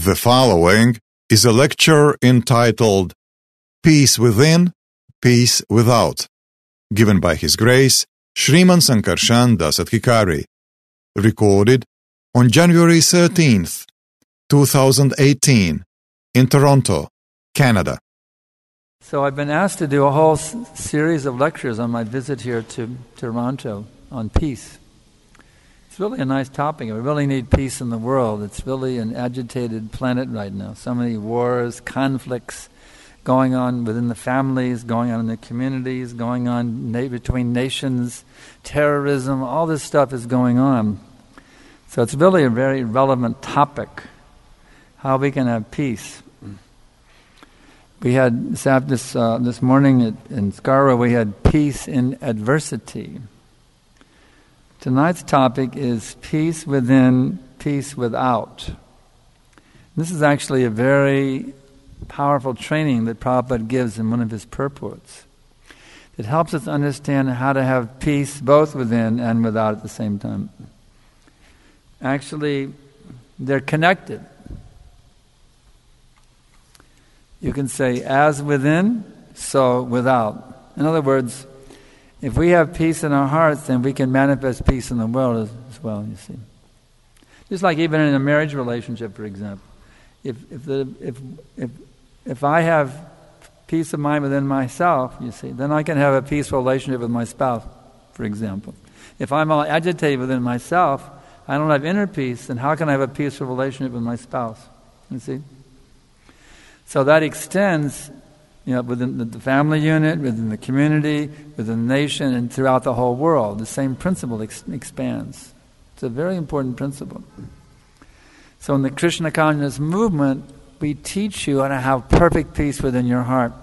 The following is a lecture entitled Peace Within, Peace Without, given by His Grace Sriman Sankarshan Dasadhikari, recorded on January 13th, 2018, in Toronto, Canada. So I've been asked to do a whole series of lectures on my visit here to Toronto on peace. It's really a nice topic. We really need peace in the world. It's really an agitated planet right now. So many wars, conflicts going on within the families, going on in the communities, going on between nations, terrorism, all this stuff is going on. So it's really a very relevant topic, how we can have peace. We had this morning in Scarborough, we had peace in adversity. Tonight's topic is peace within, peace without. This is actually a very powerful training that Prabhupada gives in one of his purports. It helps us understand how to have peace both within and without at the same time. Actually, they're connected. You can say, as within, so without. In other words, if we have peace in our hearts, then we can manifest peace in the world as well, you see. Just like even in a marriage relationship, for example. If I have peace of mind within myself, you see, then I can have a peaceful relationship with my spouse, for example. If I'm all agitated within myself, I don't have inner peace, then how can I have a peaceful relationship with my spouse? You see? So that extends, within the family unit, within the community, within the nation, and throughout the whole world. The same principle expands. It's a very important principle. So in the Krishna consciousness movement, we teach you how to have perfect peace within your heart.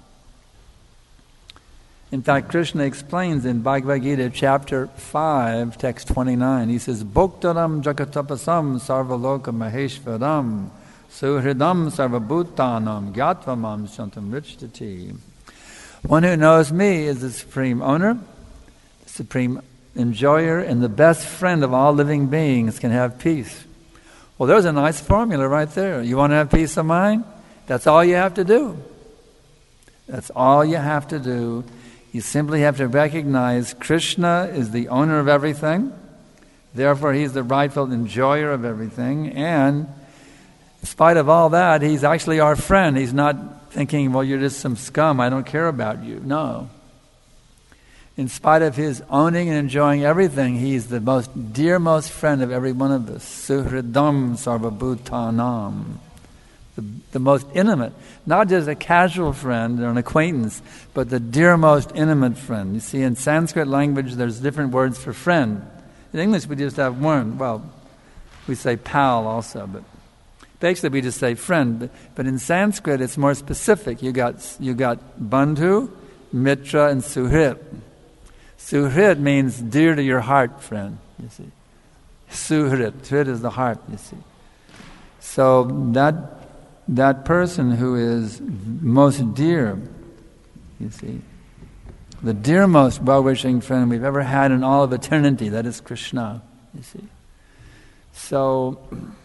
In fact, Krishna explains in Bhagavad Gita chapter 5, text 29, he says, Bhoktaram jagatapasam sarvaloka maheshvaram suhridam sarvabhutanam gyatvam shantam richtati. One who knows me is the supreme owner, the supreme enjoyer, and the best friend of all living beings can have peace. Well, there's a nice formula right there. You want to have peace of mind? That's all you have to do. That's all you have to do. You simply have to recognize Krishna is the owner of everything. Therefore, He's the rightful enjoyer of everything. And in spite of all that, He's actually our friend. He's not thinking, well, you're just some scum, I don't care about you. No. In spite of His owning and enjoying everything, He's the most dearmost friend of every one of us. Suhridam sarvabhutanam. The most intimate. Not just a casual friend or an acquaintance, but the dearmost intimate friend. You see, in Sanskrit language, there's different words for friend. In English, we just have one. Well, we say pal also, but basically we just say friend. But in Sanskrit, it's more specific. You got bandhu, mitra, and suhrit. Suhrit means dear to your heart, friend, you see. Suhrit. Hrit is the heart, you see. So that person who is most dear, you see, the dearmost well-wishing friend we've ever had in all of eternity, that is Krishna, you see. So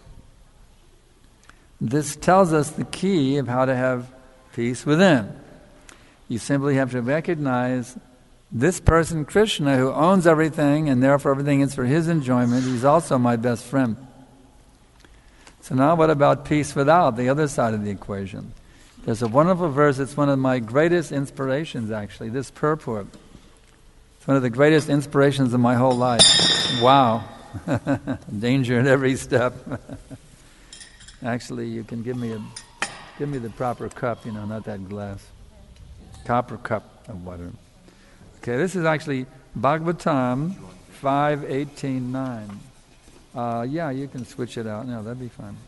this tells us the key of how to have peace within. You simply have to recognize this person, Krishna, who owns everything, and therefore everything is for His enjoyment, He's also my best friend. So now what about peace without, the other side of the equation? There's a wonderful verse, it's one of my greatest inspirations actually, this purport. It's one of the greatest inspirations of my whole life. Wow. Danger at every step. Actually, you can give me the proper cup, not that glass. Copper cup of water. Okay, this is actually Bhagavatam 5:18-9. Yeah, you can switch it out. No, that'd be fine.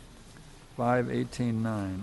5:18-9.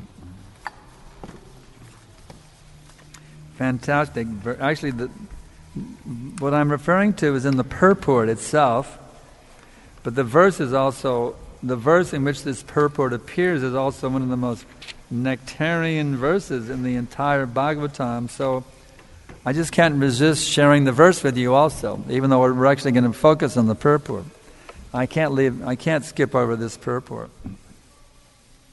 Fantastic. Actually, what I'm referring to is in the purport itself, but the verse in which this purport appears is also one of the most nectarian verses in the entire Bhagavatam. So I just can't resist sharing the verse with you also, even though we're actually going to focus on the purport. I can't skip over this purport.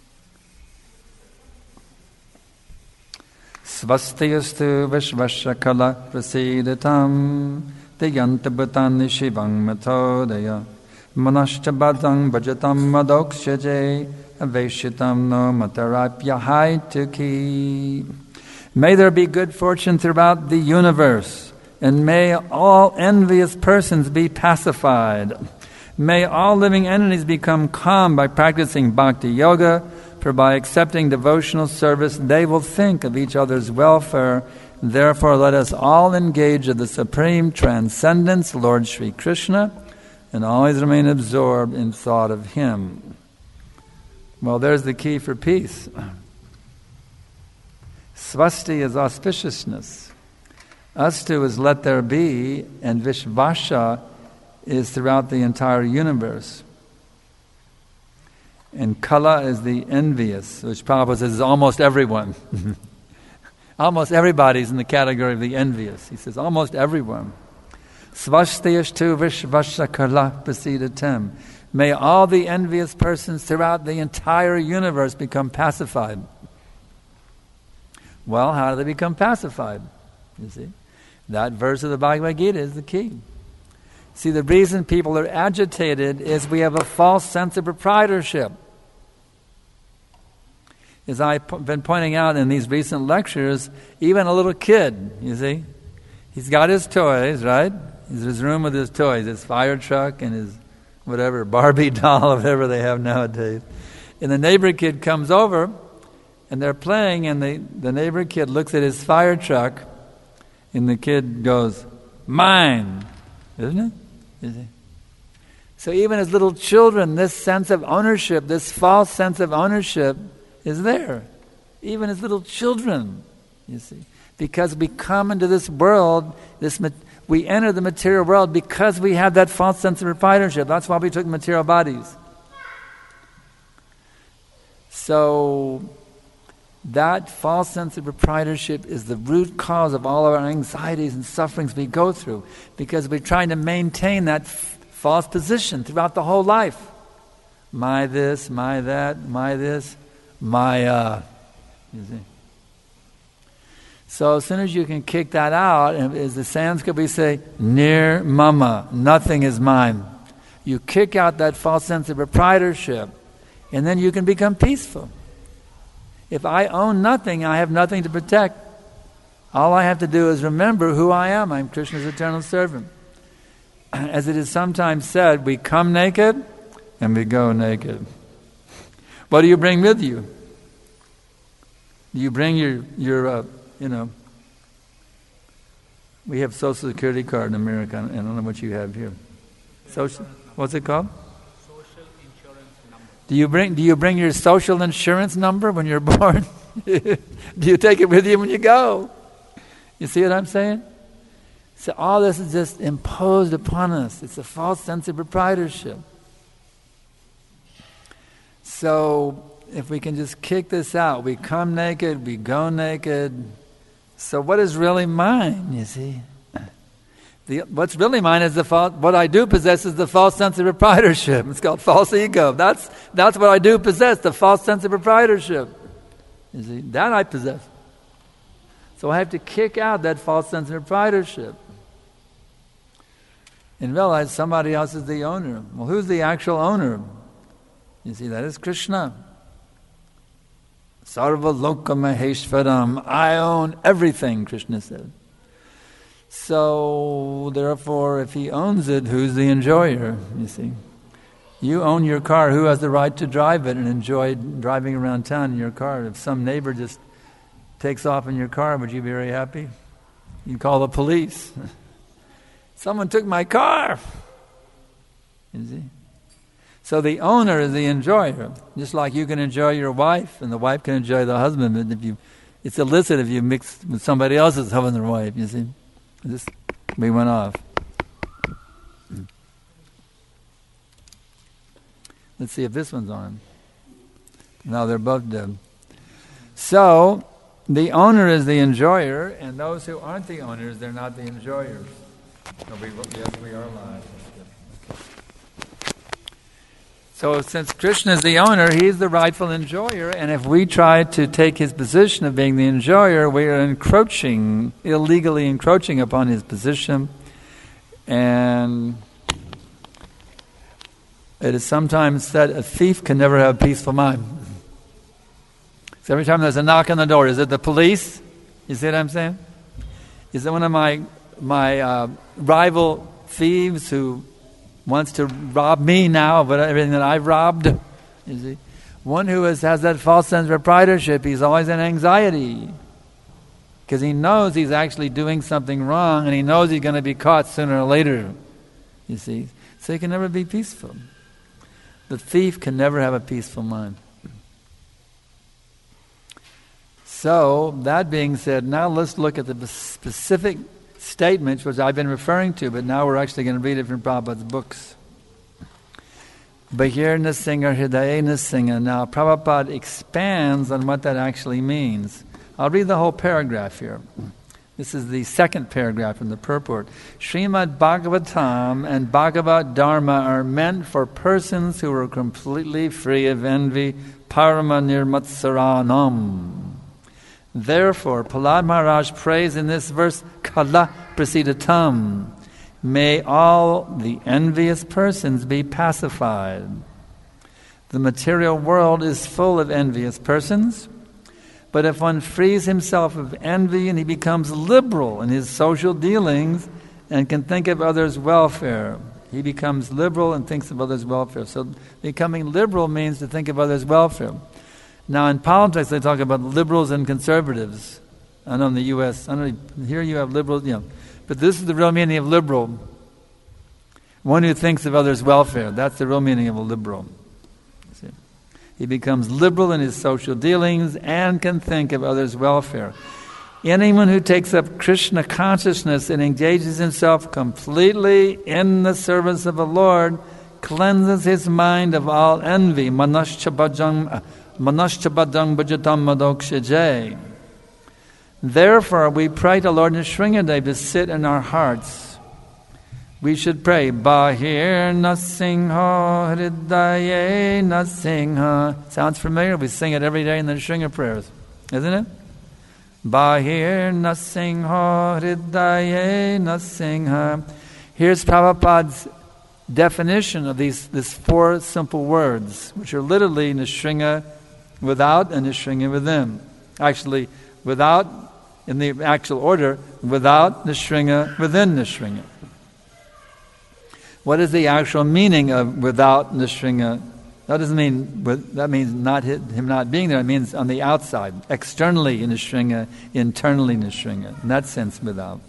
Svastiyastu vishvashakala prasidatam Diyantabhatani shivang matodaya Manashchabadang bhajatam madokshaje Aveshitam no matarapya haituki. May there be good fortune throughout the universe, and may all envious persons be pacified. May all living entities become calm by practicing bhakti yoga, for by accepting devotional service they will think of each other's welfare. Therefore let us all engage in the supreme transcendence, Lord Sri Krishna, and always remain absorbed in thought of Him. Well, there's the key for peace. Swasti is auspiciousness. Astu is let there be, and Vishvasha is throughout the entire universe. And Kala is the envious, which Prabhupada says is almost everyone. Almost everybody's in the category of the envious. He says almost everyone. Svastiyashtu Vishvasha Kala Prasidatem. May all the envious persons throughout the entire universe become pacified. Well, how do they become pacified? You see, that verse of the Bhagavad Gita is the key. See, the reason people are agitated is we have a false sense of proprietorship. As I've been pointing out in these recent lectures, even a little kid, you see, he's got his toys, right? He's in his room with his toys, his fire truck and his whatever, Barbie doll, whatever they have nowadays. And the neighbor kid comes over, and they're playing, and the neighbor kid looks at his fire truck, and the kid goes, "Mine," isn't it? You see? So even as little children, this sense of ownership, this false sense of ownership is there. Even as little children, you see. Because we come into this world, we enter the material world because we have that false sense of proprietorship. That's why we took material bodies. So that false sense of proprietorship is the root cause of all of our anxieties and sufferings we go through, because we're trying to maintain that false position throughout the whole life. My this, my that, my this, my you see. So as soon as you can kick that out, and as the Sanskrit we say, nir mama, nothing is mine. You kick out that false sense of proprietorship, and then you can become peaceful. If I own nothing, I have nothing to protect. All I have to do is remember who I am. I'm Krishna's eternal servant. As it is sometimes said, we come naked and we go naked. What do you bring with you? Do you bring your we have Social Security card in America. I don't know what you have here. What's it called? Social insurance number. Do you bring your social insurance number when you're born? Do you take it with you when you go? You see what I'm saying? So all this is just imposed upon us. It's a false sense of proprietorship. So if we can just kick this out, we come naked, we go naked. So what is really mine, you see? What's really mine is what I do possess is the false sense of proprietorship. It's called false ego. That's what I do possess, the false sense of proprietorship. You see, that I possess. So I have to kick out that false sense of proprietorship and realize somebody else is the owner. Well, who's the actual owner? You see, that is Krishna. Sarva loka maheshvaram. I own everything, Krishna said. So, therefore, if he owns it, who's the enjoyer? You see, you own your car. Who has the right to drive it and enjoy driving around town in your car? If some neighbor just takes off in your car, would you be very happy? You'd call the police. Someone took my car. You see? So the owner is the enjoyer. Just like you can enjoy your wife and the wife can enjoy the husband. But it's illicit if you mix with somebody else's husband or wife, you see. We went off. Let's see if this one's on. No, they're both dead. So, the owner is the enjoyer, and those who aren't the owners, they're not the enjoyers. So yes, we are alive. So since Krishna is the owner, he's the rightful enjoyer, and if we try to take his position of being the enjoyer, we are illegally encroaching upon his position. And it is sometimes said a thief can never have a peaceful mind. So every time there's a knock on the door, is it the police? You see what I'm saying? Is it one of my rival thieves who wants to rob me now of everything that I've robbed? You see? One who has that false sense of proprietorship, he's always in anxiety. Because he knows he's actually doing something wrong, and he knows he's going to be caught sooner or later. You see? So he can never be peaceful. The thief can never have a peaceful mind. So, that being said, now let's look at the specific statements which I've been referring to, but now we're actually going to read it from Prabhupada's books. Bahir Nasinga, Hridaye Nasinga. Now, Prabhupada expands on what that actually means. I'll read the whole paragraph here. This is the second paragraph in the purport. Srimad Bhagavatam and Bhagavad Dharma are meant for persons who are completely free of envy, parama nirmatsaranam. Therefore, Prahlad Maharaj prays in this verse, Kala prasidatam. May all the envious persons be pacified. The material world is full of envious persons, but if one frees himself of envy and he becomes liberal in his social dealings and can think of others' welfare, he becomes liberal and thinks of others' welfare. So becoming liberal means to think of others' welfare. Now in politics they talk about liberals and conservatives. I know in the U.S., here you have liberals, but this is the real meaning of liberal. One who thinks of others' welfare. That's the real meaning of a liberal. See? He becomes liberal in his social dealings and can think of others' welfare. Anyone who takes up Krishna consciousness and engages himself completely in the service of the Lord cleanses his mind of all envy. Manaschabhadang bhajatam madokshajay. Therefore, we pray to Lord Nrsingadev to sit in our hearts. We should pray, Bahir Nasingha Hridaye Nasingha. Sounds familiar? We sing it every day in the Nrsinga prayers, isn't it? Bahir Nasingha Hridaye Nasingha. Here's Prabhupada's definition of these four simple words, which are literally Nrsinga without and Nrsinga within. Actually, without, in the actual order, without Nrsinga, within Nrsinga. What is the actual meaning of without Nrsinga? That means not him not being there. It means on the outside, externally Nrsinga, internally Nrsinga. In that sense, without.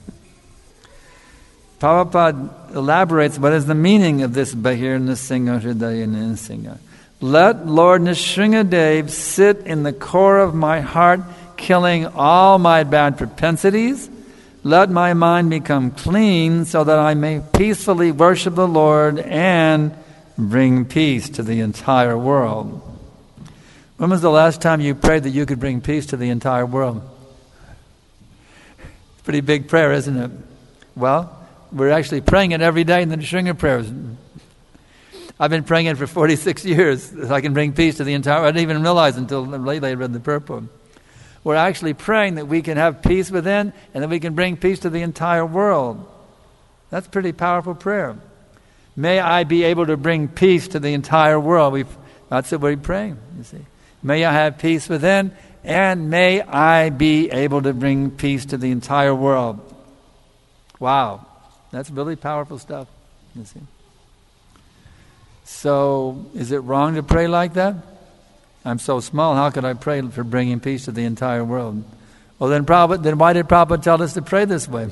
Prabhupada elaborates what is the meaning of this Bahir Nrsinga Hridaya Nrsinga. Let Lord Nrsingadev sit in the core of my heart, killing all my bad propensities. Let my mind become clean so that I may peacefully worship the Lord and bring peace to the entire world. When was the last time you prayed that you could bring peace to the entire world? It's a pretty big prayer, isn't it? Well, we're actually praying it every day in the Nrsinga prayers. I've been praying it for 46 years that I can bring peace to the entire world. I didn't even realize until lately I read the purport. We're actually praying that we can have peace within and that we can bring peace to the entire world. That's a pretty powerful prayer. May I be able to bring peace to the entire world. That's what we're praying, you see. May I have peace within and may I be able to bring peace to the entire world. Wow. That's really powerful stuff, you see. So, is it wrong to pray like that? I'm so small, how could I pray for bringing peace to the entire world? Well, then why did Prabhupada tell us to pray this way?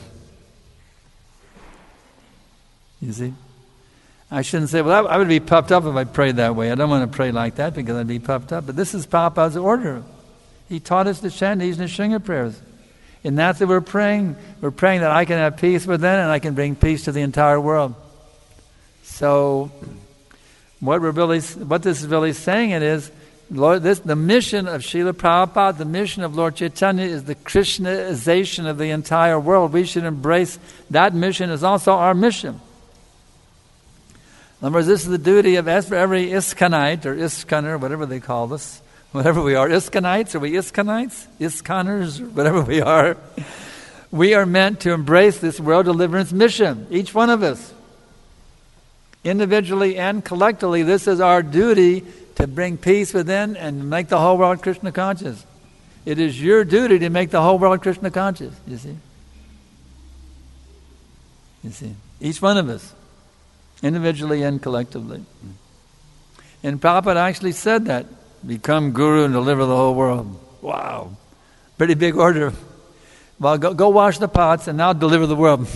You see? I shouldn't say, well, I would be puffed up if I prayed that way. I don't want to pray like that because I'd be puffed up. But this is Prabhupada's order. He taught us to chant these Nrsinga prayers. And that's what we're praying. We're praying that I can have peace within and I can bring peace to the entire world. So, what this is really saying is, Lord, the mission of Srila Prabhupada, the mission of Lord Chaitanya is the Krishnaization of the entire world. We should embrace that mission as also our mission. In other words, this is the duty of every Iskanite or Iskaner, whatever they call us, whatever we are. Iskanites? Are we Iskanites? Iskaners? Whatever we are. We are meant to embrace this world deliverance mission, each one of us. Individually and collectively, this is our duty to bring peace within and make the whole world Krishna conscious. It is your duty to make the whole world Krishna conscious, you see. You see, each one of us, individually and collectively. And Prabhupada actually said that, become guru and deliver the whole world. Wow, pretty big order. Well, go wash the pots and now deliver the world.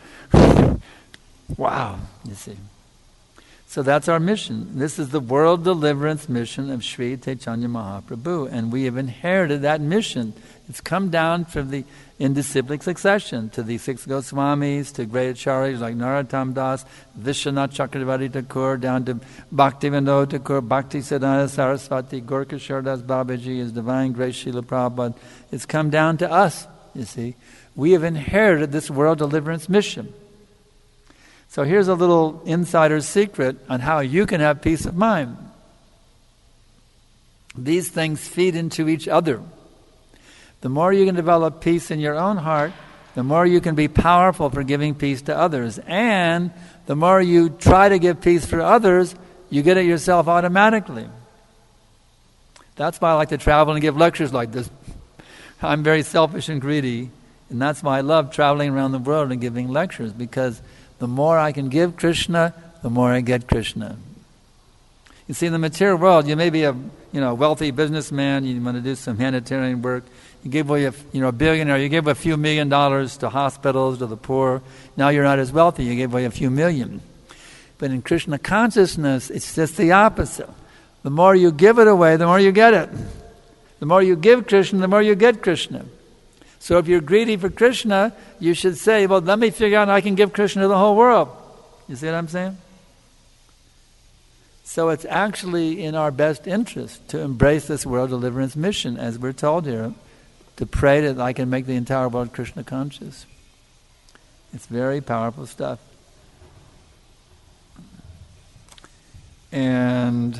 Wow, you see. So that's our mission. This is the world deliverance mission of Sri Chaitanya Mahaprabhu, and we have inherited that mission. It's come down from in disciplic succession to the six Goswamis, to great acharyas like Narottam Das, Vishwanath Chakravarti Thakur, down to Bhaktivinoda Thakur, Bhakti Siddhanta Saraswati, Gorkishore Das Babaji, His Divine Grace Srila Prabhupada. It's come down to us, you see. We have inherited this world deliverance mission. So here's a little insider's secret on how you can have peace of mind. These things feed into each other. The more you can develop peace in your own heart, the more you can be powerful for giving peace to others. And the more you try to give peace for others, you get it yourself automatically. That's why I like to travel and give lectures like this. I'm very selfish and greedy, and that's why I love traveling around the world and giving lectures, because the more I can give Krishna, the more I get Krishna. You see, in the material world, you may be a wealthy businessman. You want to do some humanitarian work. You give away a billionaire. You give a few $1 million to hospitals, to the poor. Now you're not as wealthy. You give away a few million. But in Krishna consciousness, it's just the opposite. The more you give it away, the more you get it. The more you give Krishna, the more you get Krishna. So if you're greedy for Krishna, you should say, well, let me figure out how I can give Krishna to the whole world. You see what I'm saying? So it's actually in our best interest to embrace this world deliverance mission, as we're told here, to pray that I can make the entire world Krishna conscious. It's very powerful stuff. And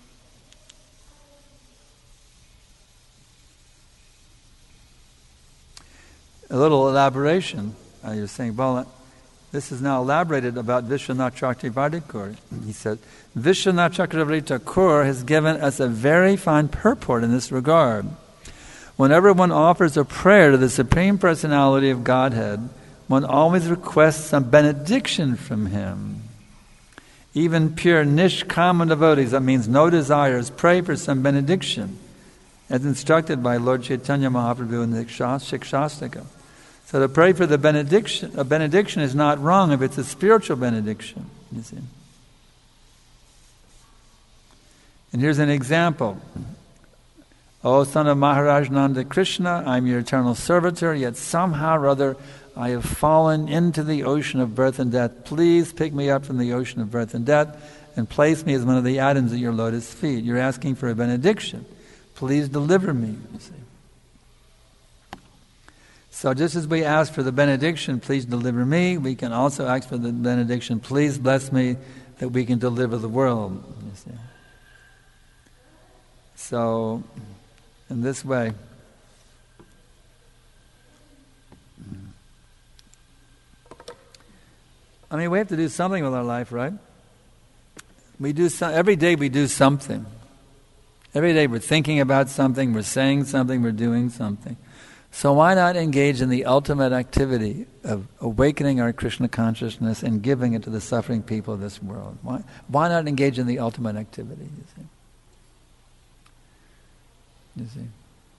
a little elaboration. You're saying, well, this is now elaborated about Vishwanath Chakravarti Thakur. He said, Vishwanath Chakravarti Thakur has given us a very fine purport in this regard. Whenever one offers a prayer to the Supreme Personality of Godhead, one always requests some benediction from Him. Even pure nishkama devotees, that means no desires, pray for some benediction, as instructed by Lord Chaitanya Mahaprabhu in the Shikshastika. So to pray for the benediction, a benediction is not wrong if it's a spiritual benediction, you see. And here's an example. O son of Maharaj Nanda Krishna, I'm your eternal servitor, yet somehow or other I have fallen into the ocean of birth and death. Please pick me up from the ocean of birth and death and place me as one of the atoms at your lotus feet. You're asking for a benediction. Please deliver me, you see. So just as we ask for the benediction, please deliver me, we can also ask for the benediction, please bless me, that we can deliver the world, you see. So, in this way, I mean, we have to do something with our life, right? Every day we do something. Every day we're thinking about something, we're saying something, we're doing something. So why not engage in the ultimate activity of awakening our Krishna consciousness and giving it to the suffering people of this world? Why not engage in the ultimate activity, you see? You see?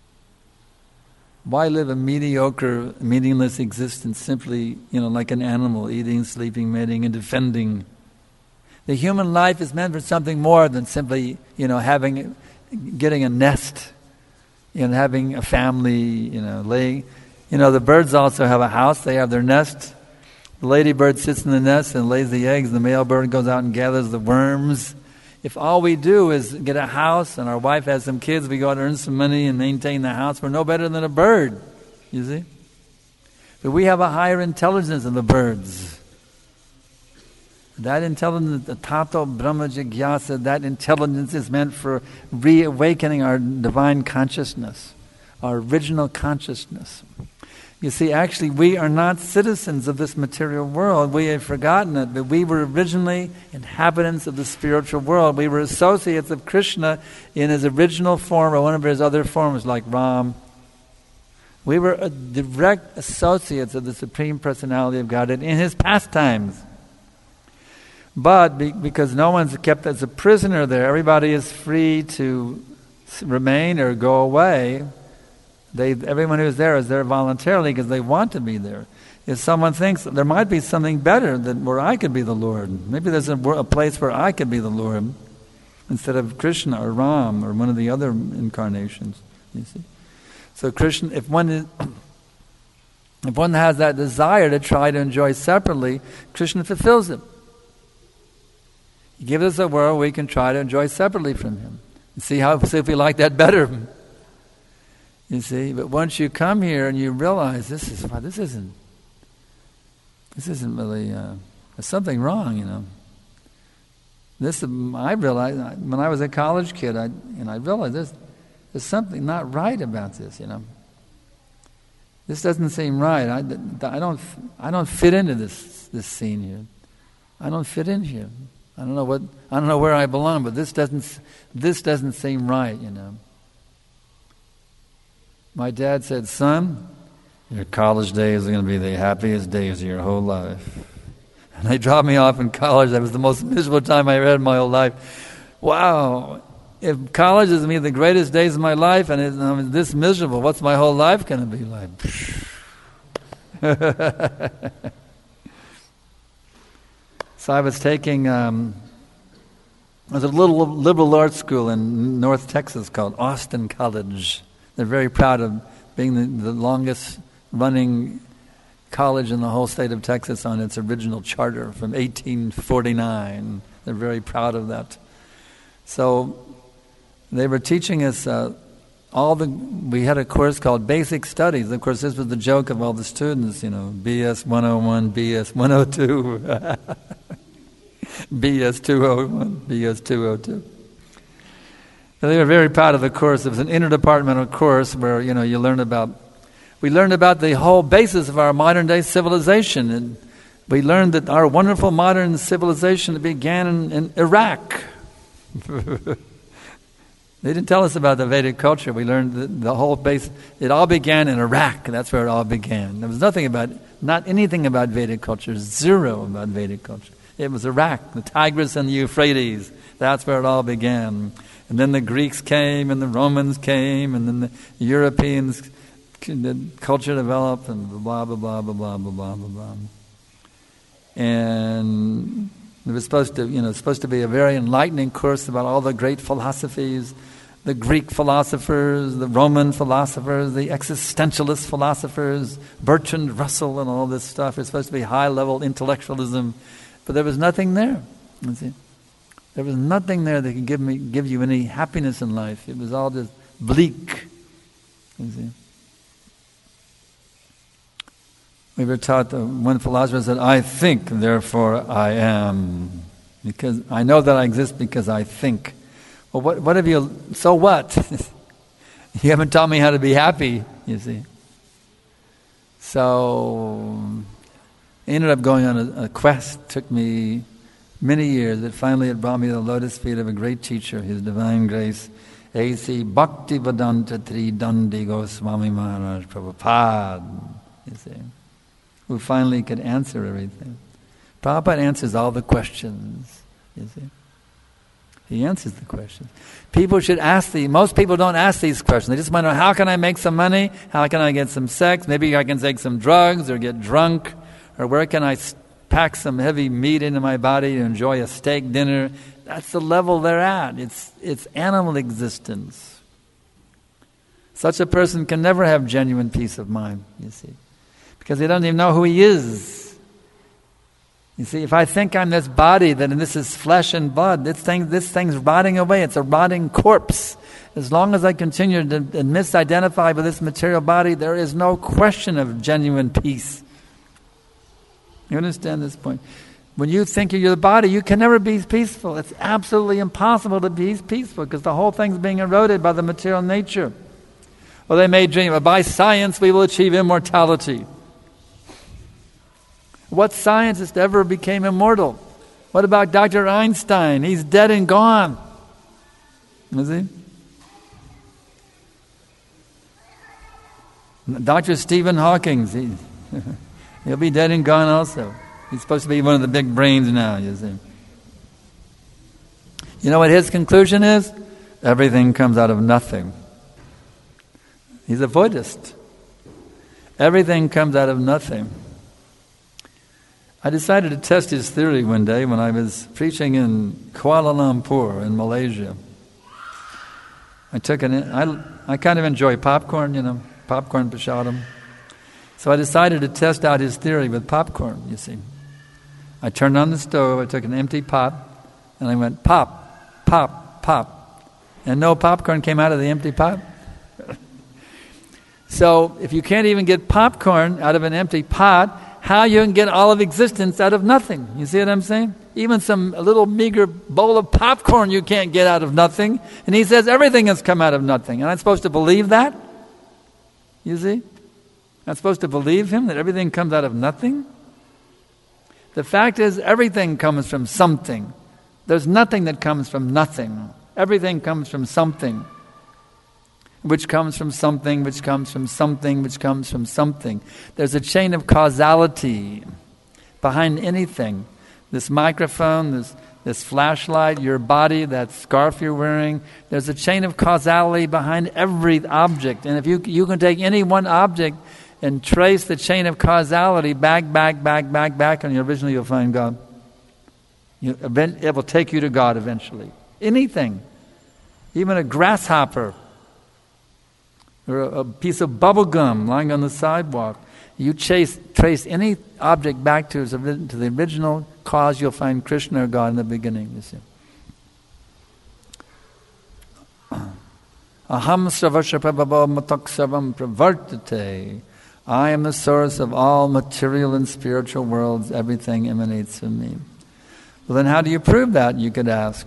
Why live a mediocre, meaningless existence simply, like an animal, eating, sleeping, mating, and defending? The human life is meant for something more than simply, getting a nest, having a family, laying. The birds also have a house. They have their nest. The ladybird sits in the nest and lays the eggs. The male bird goes out and gathers the worms. If all we do is get a house and our wife has some kids, we go out and earn some money and maintain the house, we're no better than a bird, you see? But we have a higher intelligence than the birds. That intelligence, the Tato Brahma Jigyasa, that intelligence is meant for reawakening our divine consciousness, our original consciousness. You see, actually, we are not citizens of this material world. We have forgotten it, but we were originally inhabitants of the spiritual world. We were associates of Krishna in his original form or one of his other forms, like Ram. We were direct associates of the Supreme Personality of Godhead in his pastimes. But because no one's kept as a prisoner there, everybody is free to remain or go away. Everyone who's there is there voluntarily because they want to be there. If someone thinks there might be something better than where I could be the Lord, maybe there's a place where I could be the Lord instead of Krishna or Ram or one of the other incarnations. You see, so Krishna, if one has that desire to try to enjoy separately, Krishna fulfills it. He gives us a world we can try to enjoy separately from him. See if we like that better. You see, but once you come here and you realize this isn't really there's something wrong, you know. I realized when I was a college kid, I realized there's something not right about this, you know. This doesn't seem right. I don't fit into this scene here. I don't fit in here. I don't know where I belong, but this doesn't seem right, you know. My dad said, "Son, your college days are going to be the happiest days of your whole life." And they dropped me off in college. That was the most miserable time I ever had in my whole life. Wow. If college is going to be the greatest days of my life and I'm this miserable, what's my whole life going to be like? So I was taking, I was at a little liberal arts school in North Texas called Austin College. They're very proud of being the longest running college in the whole state of Texas on its original charter from 1849. They're very proud of that. So they were teaching us we had a course called Basic Studies. Of course, this was the joke of all the students, you know, BS 101, BS 102, BS 201, BS 202. They were very proud of the course. It was an interdepartmental course where, you know, we learned about the whole basis of our modern day civilization. And we learned that our wonderful modern civilization began in Iraq. They didn't tell us about the Vedic culture. We learned the whole base. It all began in Iraq. That's where it all began. There was not anything about Vedic culture. Zero about Vedic culture. It was Iraq, the Tigris and the Euphrates. That's where it all began. And then the Greeks came, and the Romans came, and then the Europeans, the culture developed, and blah, blah, blah, blah, blah, blah, blah, blah. And it was supposed to be a very enlightening course about all the great philosophies, the Greek philosophers, the Roman philosophers, the existentialist philosophers, Bertrand Russell and all this stuff. It's supposed to be high-level intellectualism, but there was nothing there. You see? There was nothing there that could give you any happiness in life. It was all just bleak. You see? We were taught, one philosopher said, "I think, therefore I am." Because I know that I exist because I think. Well, what have you, so what? You haven't taught me how to be happy, you see. So I ended up going on a quest. It took me many years. That finally it brought me to the lotus feet of a great teacher, His Divine Grace, A.C. Bhaktivedanta Tridandi Goswami Maharaj Prabhupada, you see, who finally could answer everything. Prabhupada answers all the questions, you see. He answers the questions. People should ask most people don't ask these questions. They just want to know, how can I make some money? How can I get some sex? Maybe I can take some drugs or get drunk. Or where can I pack some heavy meat into my body to enjoy a steak dinner? That's the level they're at. It's animal existence. Such a person can never have genuine peace of mind, you see. Because he doesn't even know who he is. You see, if I think I'm this body, then this is flesh and blood. This thing's rotting away. It's a rotting corpse. As long as I continue to misidentify with this material body, there is no question of genuine peace. You understand this point? When you think you're the body, you can never be peaceful. It's absolutely impossible to be peaceful because the whole thing's being eroded by the material nature. Well, they may dream, by science we will achieve immortality. What scientist ever became immortal? What about Dr. Einstein? He's dead and gone. Is he? Dr. Stephen Hawking, he'll be dead and gone also. He's supposed to be one of the big brains now, you see. You know what his conclusion is? Everything comes out of nothing. He's a Buddhist. Everything comes out of nothing. I decided to test his theory one day when I was preaching in Kuala Lumpur in Malaysia. I kind of enjoy popcorn, popcorn prasadam. So I decided to test out his theory with popcorn, you see. I turned on the stove, I took an empty pot, and I went pop, pop, pop. And no popcorn came out of the empty pot. So if you can't even get popcorn out of an empty pot, how you can get all of existence out of nothing? You see what I'm saying? Even a little meager bowl of popcorn you can't get out of nothing. And he says everything has come out of nothing. And I'm supposed to believe that? You see? I'm supposed to believe him that everything comes out of nothing? The fact is, everything comes from something. There's nothing that comes from nothing. Everything comes from something, which comes from something, which comes from something, which comes from something. There's a chain of causality behind anything. This microphone, this flashlight, your body, that scarf you're wearing. There's a chain of causality behind every object. And if you can take any one object and trace the chain of causality back, and eventually you'll find God. It will take you to God eventually. Anything. Even a grasshopper or a piece of bubble gum lying on the sidewalk. You trace any object back to the original cause, you'll find Krishna or God in the beginning, you see. Aham sarvasya prabhavo matak sarvam pravartate. I am the source of all material and spiritual worlds. Everything emanates from me. Well, then how do you prove that, you could ask?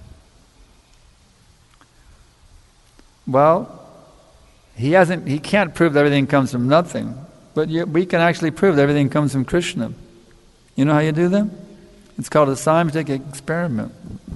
Well, he can't prove that everything comes from nothing. But we can actually prove that everything comes from Krishna. You know how you do that? It's called a scientific experiment.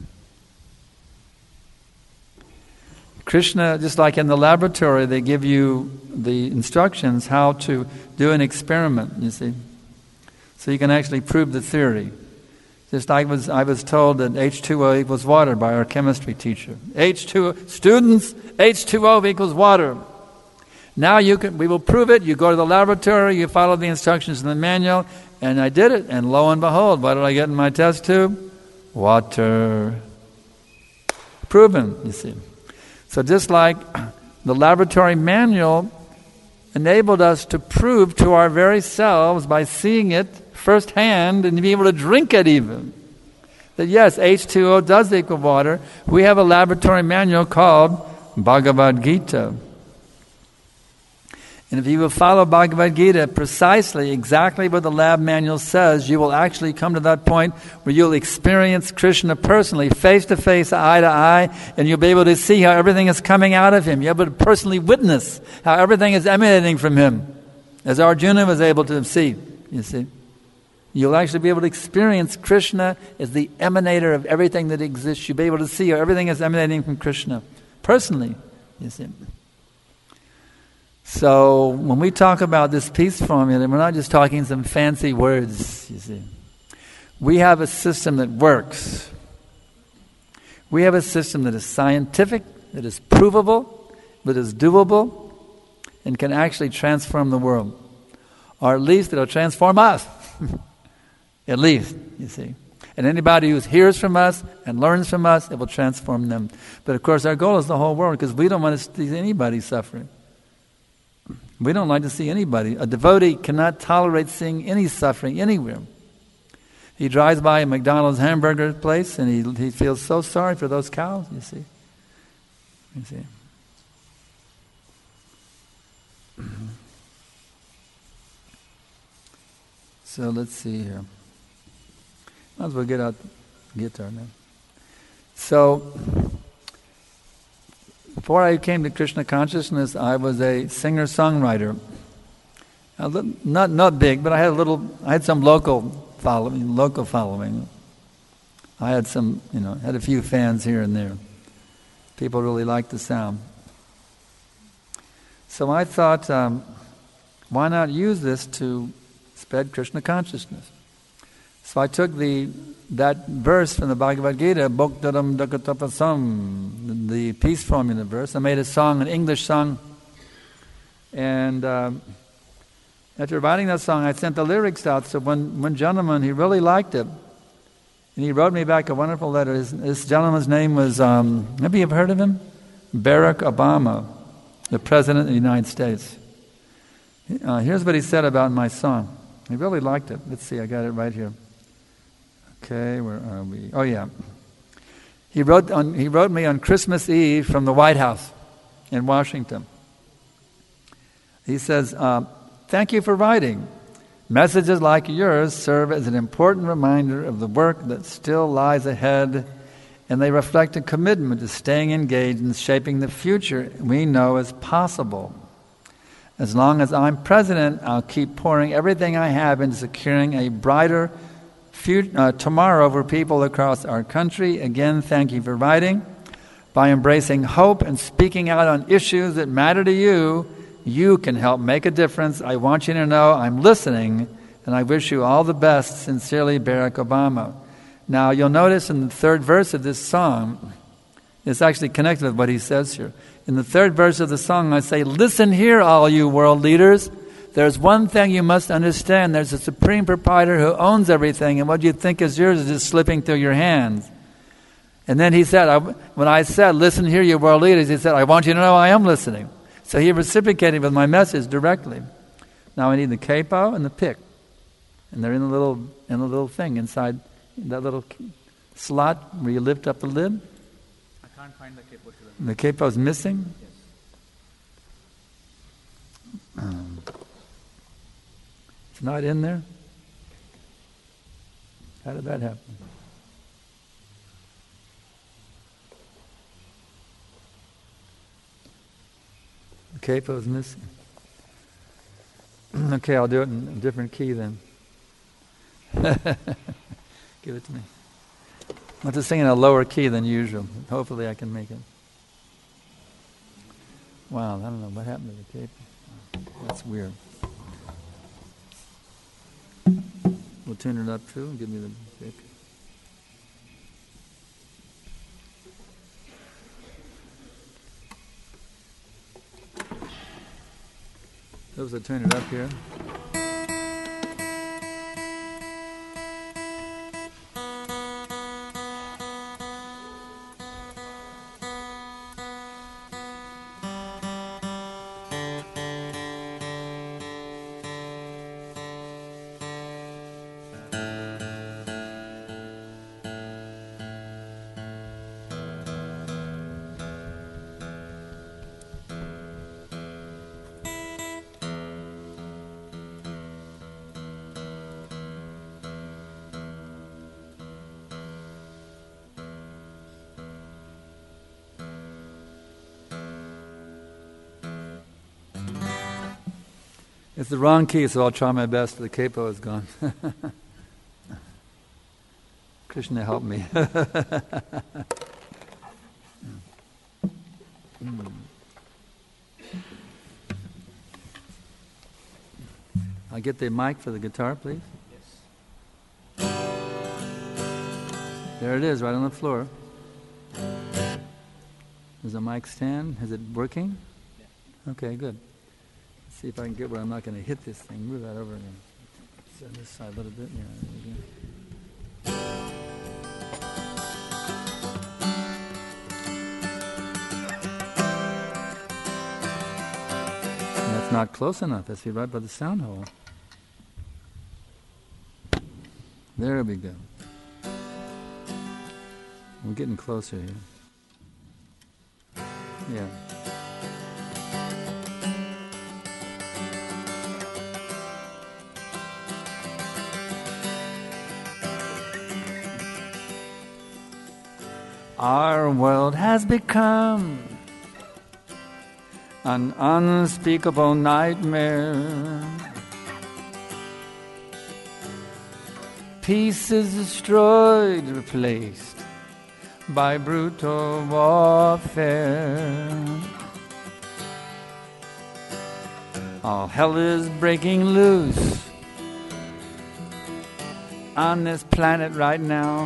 Krishna, just like in the laboratory, they give you the instructions how to do an experiment, you see. So you can actually prove the theory. Just like I was told that H2O equals water by our chemistry teacher. Students, H2O equals water. Now we will prove it. You go to the laboratory, you follow the instructions in the manual, and I did it. And lo and behold, what did I get in my test tube? Water. Proven, you see. So just like the laboratory manual enabled us to prove to our very selves by seeing it firsthand and to be able to drink it even, that yes, H2O does equal water. We have a laboratory manual called Bhagavad Gita. And if you will follow Bhagavad Gita precisely, exactly what the lab manual says, you will actually come to that point where you'll experience Krishna personally, face to face, eye to eye, and you'll be able to see how everything is coming out of him. You'll be able to personally witness how everything is emanating from him, as Arjuna was able to see, you see. You'll actually be able to experience Krishna as the emanator of everything that exists. You'll be able to see how everything is emanating from Krishna, personally, you see. So when we talk about this peace formula, we're not just talking some fancy words, you see. We have a system that works. We have a system that is scientific, that is provable, that is doable, and can actually transform the world. Or at least it'll transform us. At least, you see. And anybody who hears from us and learns from us, it will transform them. But of course our goal is the whole world, because we don't want to see anybody suffering. We don't like to see anybody. A devotee cannot tolerate seeing any suffering anywhere. He drives by a McDonald's hamburger place and he feels so sorry for those cows, you see. You see. So let's see here. Might as well get out the guitar now. So, before I came to Krishna consciousness, I was a singer-songwriter. Not big, but I had some local following. I had had a few fans here and there. People really liked the sound. So I thought, why not use this to spread Krishna consciousness? So I took that verse from the Bhagavad Gita, Bhoktaram Dakatapasam, the peace formula verse. I made a song, an English song, and after writing that song, I sent the lyrics out. So one gentleman, he really liked it, and he wrote me back a wonderful letter. This gentleman's name was, maybe you've heard of him? Barack Obama, the President of the United States. Here's what he said about my song. He really liked it. Let's see, I got it right here. Okay, where are we? Oh yeah. He wrote me on Christmas Eve from the White House in Washington. He says, "Thank you for writing. Messages like yours serve as an important reminder of the work that still lies ahead, and they reflect a commitment to staying engaged in shaping the future we know is possible. As long as I'm president, I'll keep pouring everything I have into securing a brighter tomorrow for people across our country. Again, thank you for writing. By embracing hope and speaking out on issues that matter to you, you can help make a difference. I want you to know I'm listening, and I wish you all the best. Sincerely, Barack Obama." Now, you'll notice in the third verse of this song, it's actually connected with what he says here. In the third verse of the song, I say, "Listen here, all you world leaders. There's one thing you must understand. There's a supreme proprietor who owns everything, and what you think is yours is just slipping through your hands." And then he said, when I said, "Listen here, you world leaders," he said, "I want you to know I am listening." So he reciprocated with my message directly. Now I need the capo and the pick. And they're in the little thing inside that little slot where you lift up the lid. I can't find the capo. The capo's missing? Yes. It's not in there? How did that happen? The capo's missing. Okay, I'll do it in a different key then. Give it to me. I have to sing in a lower key than usual. Hopefully I can make it. Wow, I don't know what happened to the capo. That's weird. We'll tune it up too and give me the pick. Those that turn it up here. It's the wrong key, so I'll try my best. The capo is gone. Krishna, help me. I'll get the mic for the guitar, please. Yes. There it is, right on the floor. There's a mic stand. Is it working? Yeah. Okay, good. Let's see if I can get where I'm not going to hit this thing. Move that over again. Send this side a little bit. Yeah, there we go. And that's not close enough. That's right by the sound hole. There we go. We're getting closer here. Yeah. Our world has become an unspeakable nightmare. Peace is destroyed, replaced by brutal warfare. All hell is breaking loose on this planet right now.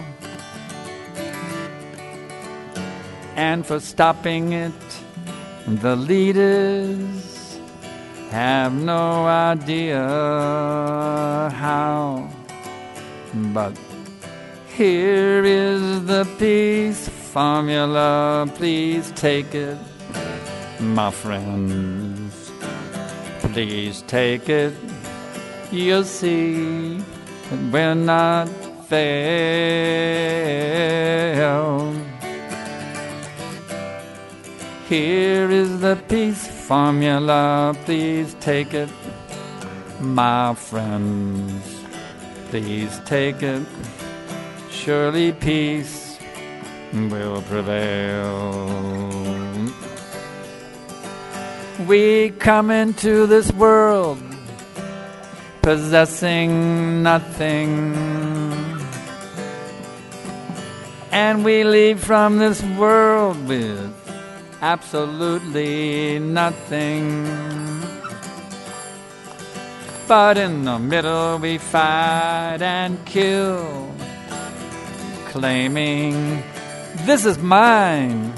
And for stopping it, the leaders have no idea how. But here is the peace formula. Please take it, my friends. Please take it. You'll see that we're not fail. Here is the peace formula. Please take it, my friends. Please take it. Surely peace will prevail. We come into this world possessing nothing, and we leave from this world with absolutely nothing. But in the middle we fight and kill, claiming this is mine,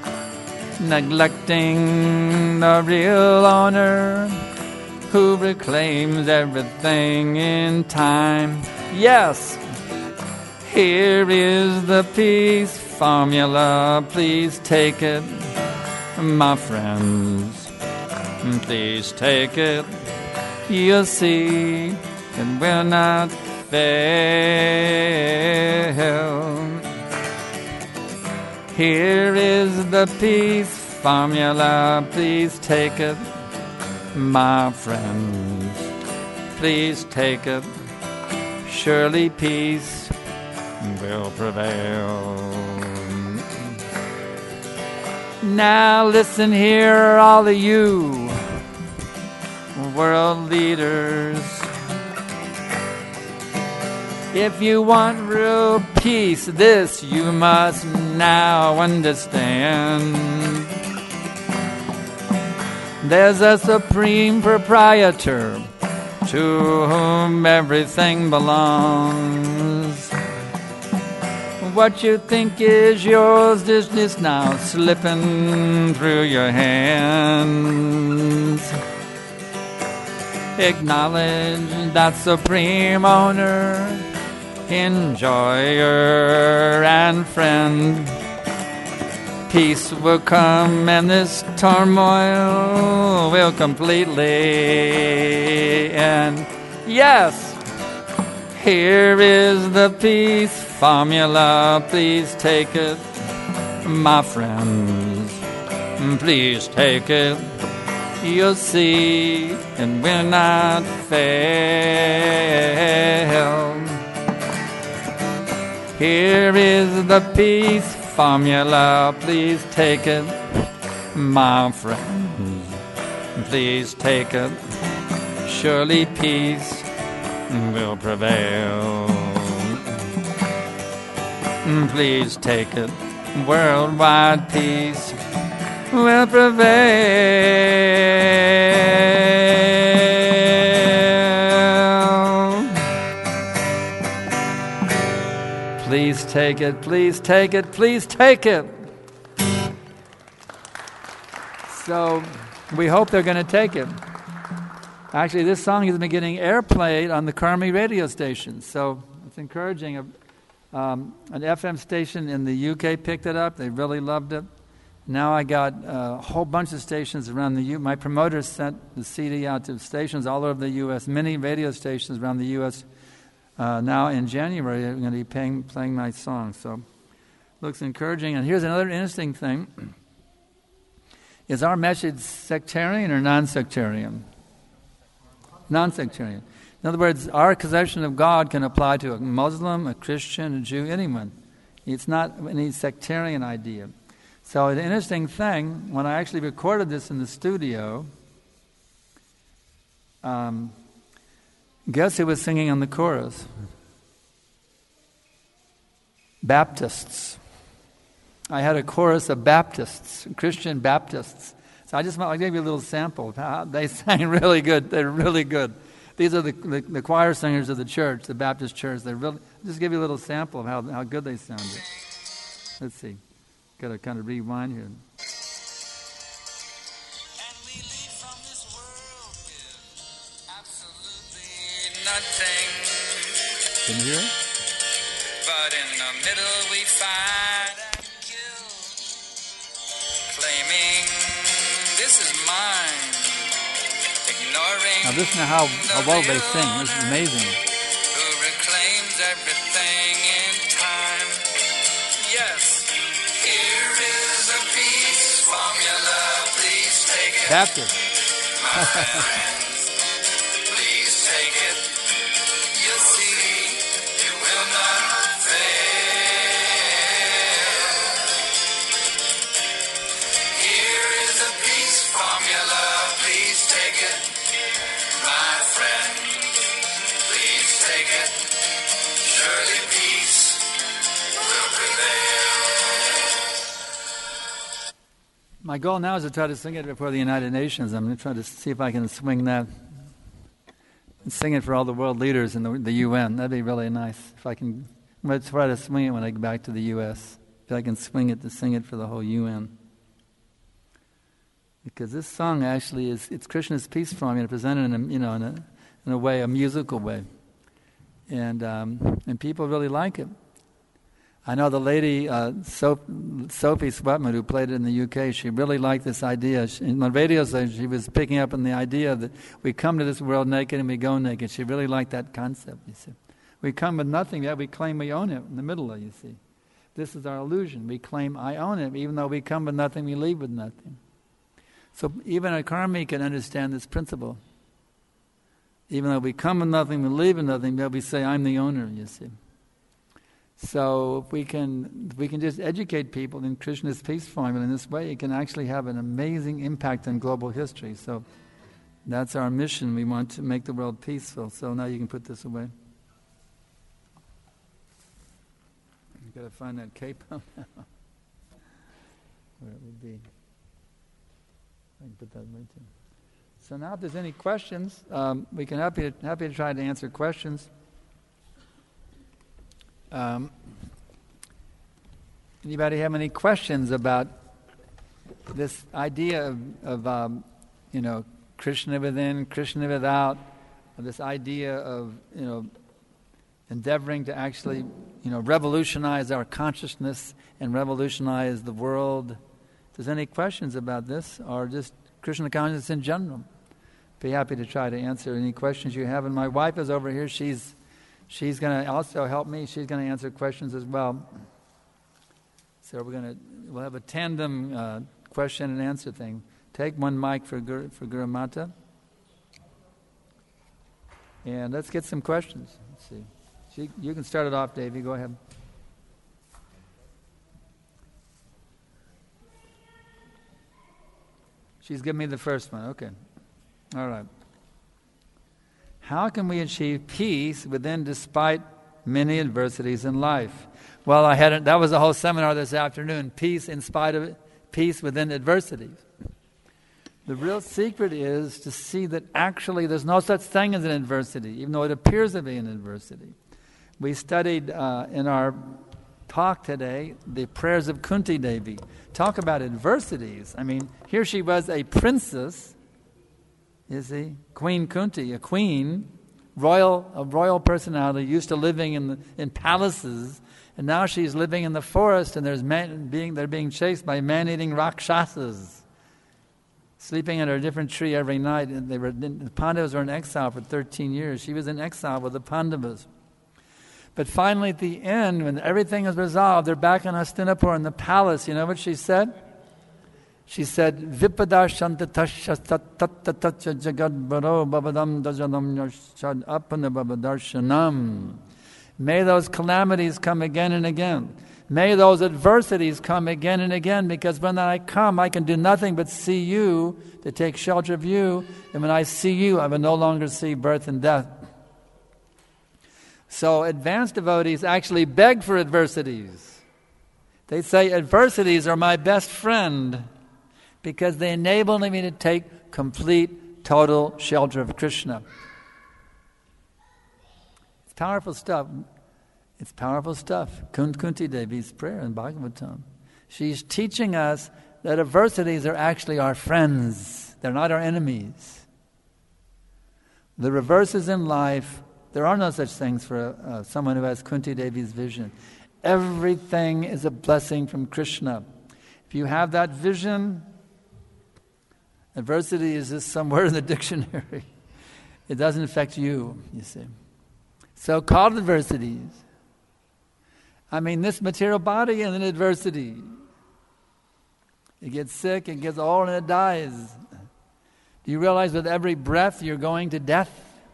neglecting the real owner who reclaims everything in time. Yes, here is the peace formula. Please take it, my friends. Please take it. You'll see that we'll not fail. Here is the peace formula. Please take it, my friends. Please take it. Surely peace will prevail. Now listen here, all of you world leaders. If you want real peace, this you must now understand. There's a supreme proprietor to whom everything belongs. What you think is yours is just now slipping through your hands. Acknowledge that supreme owner, enjoyer and friend. Peace will come and this turmoil will completely end. Yes, here is the peace formula. Please take it, my friends. Please take it. You'll see, and we'll not fail. Here is the peace formula. Please take it, my friends. Please take it. Surely peace will prevail. Please take it. Worldwide peace will prevail. Please take it, please take it, please take it. So we hope they're going to take it. Actually, this song has been getting airplay on the Karmi radio station, so it's encouraging. An FM station in the UK picked it up. They really loved it. Now I got a whole bunch of stations around the U.S. My promoters sent the CD out to stations all over the U.S., many radio stations around the U.S. Now in January, I'm going to be playing my song. So looks encouraging. And here's another interesting thing. Is our message sectarian or non-sectarian? Non-sectarian. In other words, our conception of God can apply to a Muslim, a Christian, a Jew, anyone. It's not any sectarian idea. So the interesting thing, when I actually recorded this in the studio, guess who was singing on the chorus? Baptists. I had a chorus of Baptists, Christian Baptists. So I gave you a little sample of how they sang really good. They're really good. These are the choir singers of the church, the Baptist church. They really just give you a little sample of how good they sounded. Let's see. Got to kind of rewind here. And we leave from this world with absolutely nothing. Can you hear it? But in the middle we find and kill, claiming this is mine, ignoring Now listen to how well they sing. This is amazing. who reclaims everything in time. Yes, here is a peace formula, please take it. Baptist. My friends, please take it. You'll see, it will not fail. Here is a peace formula, please take it. My friend, please take it. Surely peace will prevail. My goal now is to try to sing it before the United Nations. I'm going to try to see if I can swing that and sing it for all the world leaders in the UN. That'd be really nice. If I can, I'm going to try to swing it when I get back to the U.S. If I can swing it to sing it for the whole UN. Because this song actually it's Krishna's peace formula presented in a way, a musical way, and people really like it. I know the lady Sophie Swetman, who played it in the UK. She really liked this idea. In the radio, she was picking up on the idea that we come to this world naked and we go naked. She really liked that concept. You see, we come with nothing yet we claim we own it in the middle of. You see, this is our illusion. We claim I own it, even though we come with nothing, we leave with nothing. So even a karmi can understand this principle. Even though we come with nothing, we leave with nothing, but we say, I'm the owner, you see. So if we can just educate people in Krishna's peace formula in this way, it can actually have an amazing impact on global history. So that's our mission. We want to make the world peaceful. So now you can put this away. You've got to find that capo now. Where it would be. I can put that away too. So now if there's any questions, we can happy to try to answer questions. Anybody have any questions about this idea of Krishna within, Krishna without, or this idea of endeavoring to actually revolutionize our consciousness and revolutionize the world? If there's any questions about this, or just Krishna consciousness in general, be happy to try to answer any questions you have. And my wife is over here. She's going to also help me. She's going to answer questions as well. So we'll have a tandem question and answer thing. Take one mic for Guru Mata. And let's get some questions. Let's see. You can start it off, Davey. Go ahead. She's giving me the first one. Okay. All right. How can we achieve peace within despite many adversities in life? Well, that was the whole seminar this afternoon. Peace in spite of it, peace within adversities. The real secret is to see that actually there's no such thing as an adversity, even though it appears to be an adversity. We studied in our talk today the prayers of Kunti Devi. Talk about adversities. I mean, here she was a princess, you see, Queen Kunti, a queen, a royal personality, used to living in palaces, and now she's living in the forest, and they're being chased by man-eating rakshasas, sleeping under a different tree every night. And the Pandavas were in exile for 13 years. She was in exile with the Pandavas. But finally, at the end, when everything is resolved, they're back in Hastinapur in the palace. You know what she said? She said, Vipadashanta tasya tattatatcha jagadbaro babadam dajanam yashad apana babadarshanam. May those calamities come again and again. May those adversities come again and again, because when I come, I can do nothing but see you, to take shelter of you. And when I see you, I will no longer see birth and death. So advanced devotees actually beg for adversities. They say adversities are my best friend, because they enable me to take complete, total shelter of Krishna. It's powerful stuff. It's powerful stuff. Kunti Devi's prayer in Bhagavatam. She's teaching us that adversities are actually our friends. They're not our enemies. The reverses in life, there are no such things for someone who has Kunti Devi's vision. Everything is a blessing from Krishna. If you have that vision, adversity is just somewhere in the dictionary. It doesn't affect you, you see. So-called adversities. I mean, this material body is an adversity. It gets sick, it gets old, and it dies. Do you realize with every breath you're going to death?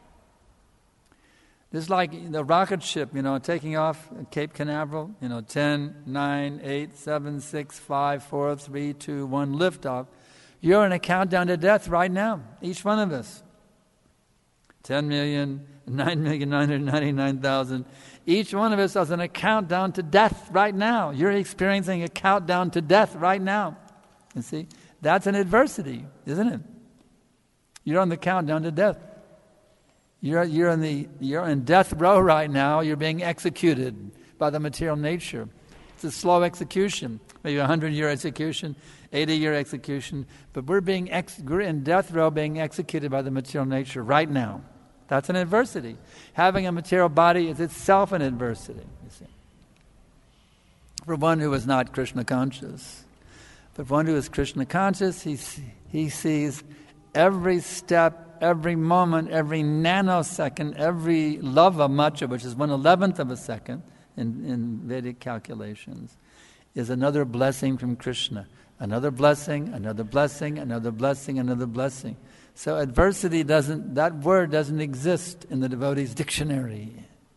Just like the rocket ship, taking off at Cape Canaveral, 10, 9, 8, 7, 6, 5, 4, 3, 2, 1, liftoff. You're in a countdown to death right now, each one of us. 10,009,999,000. Each one of us is on a countdown to death right now. You're experiencing a countdown to death right now. You see? That's an adversity, isn't it? You're on the countdown to death. You're in death row right now. You're being executed by the material nature. It's a slow execution, maybe a 100-year execution, 80-year execution. But we're in death row, being executed by the material nature right now. That's an adversity. Having a material body is itself an adversity, you see. For one who is not Krishna conscious. But one who is Krishna conscious, he sees every step, every moment, every nanosecond, every lava macha, which is 1/11 of a second in Vedic calculations, is another blessing from Krishna. Another blessing, another blessing, another blessing, another blessing. So adversity that word doesn't exist in the devotee's dictionary.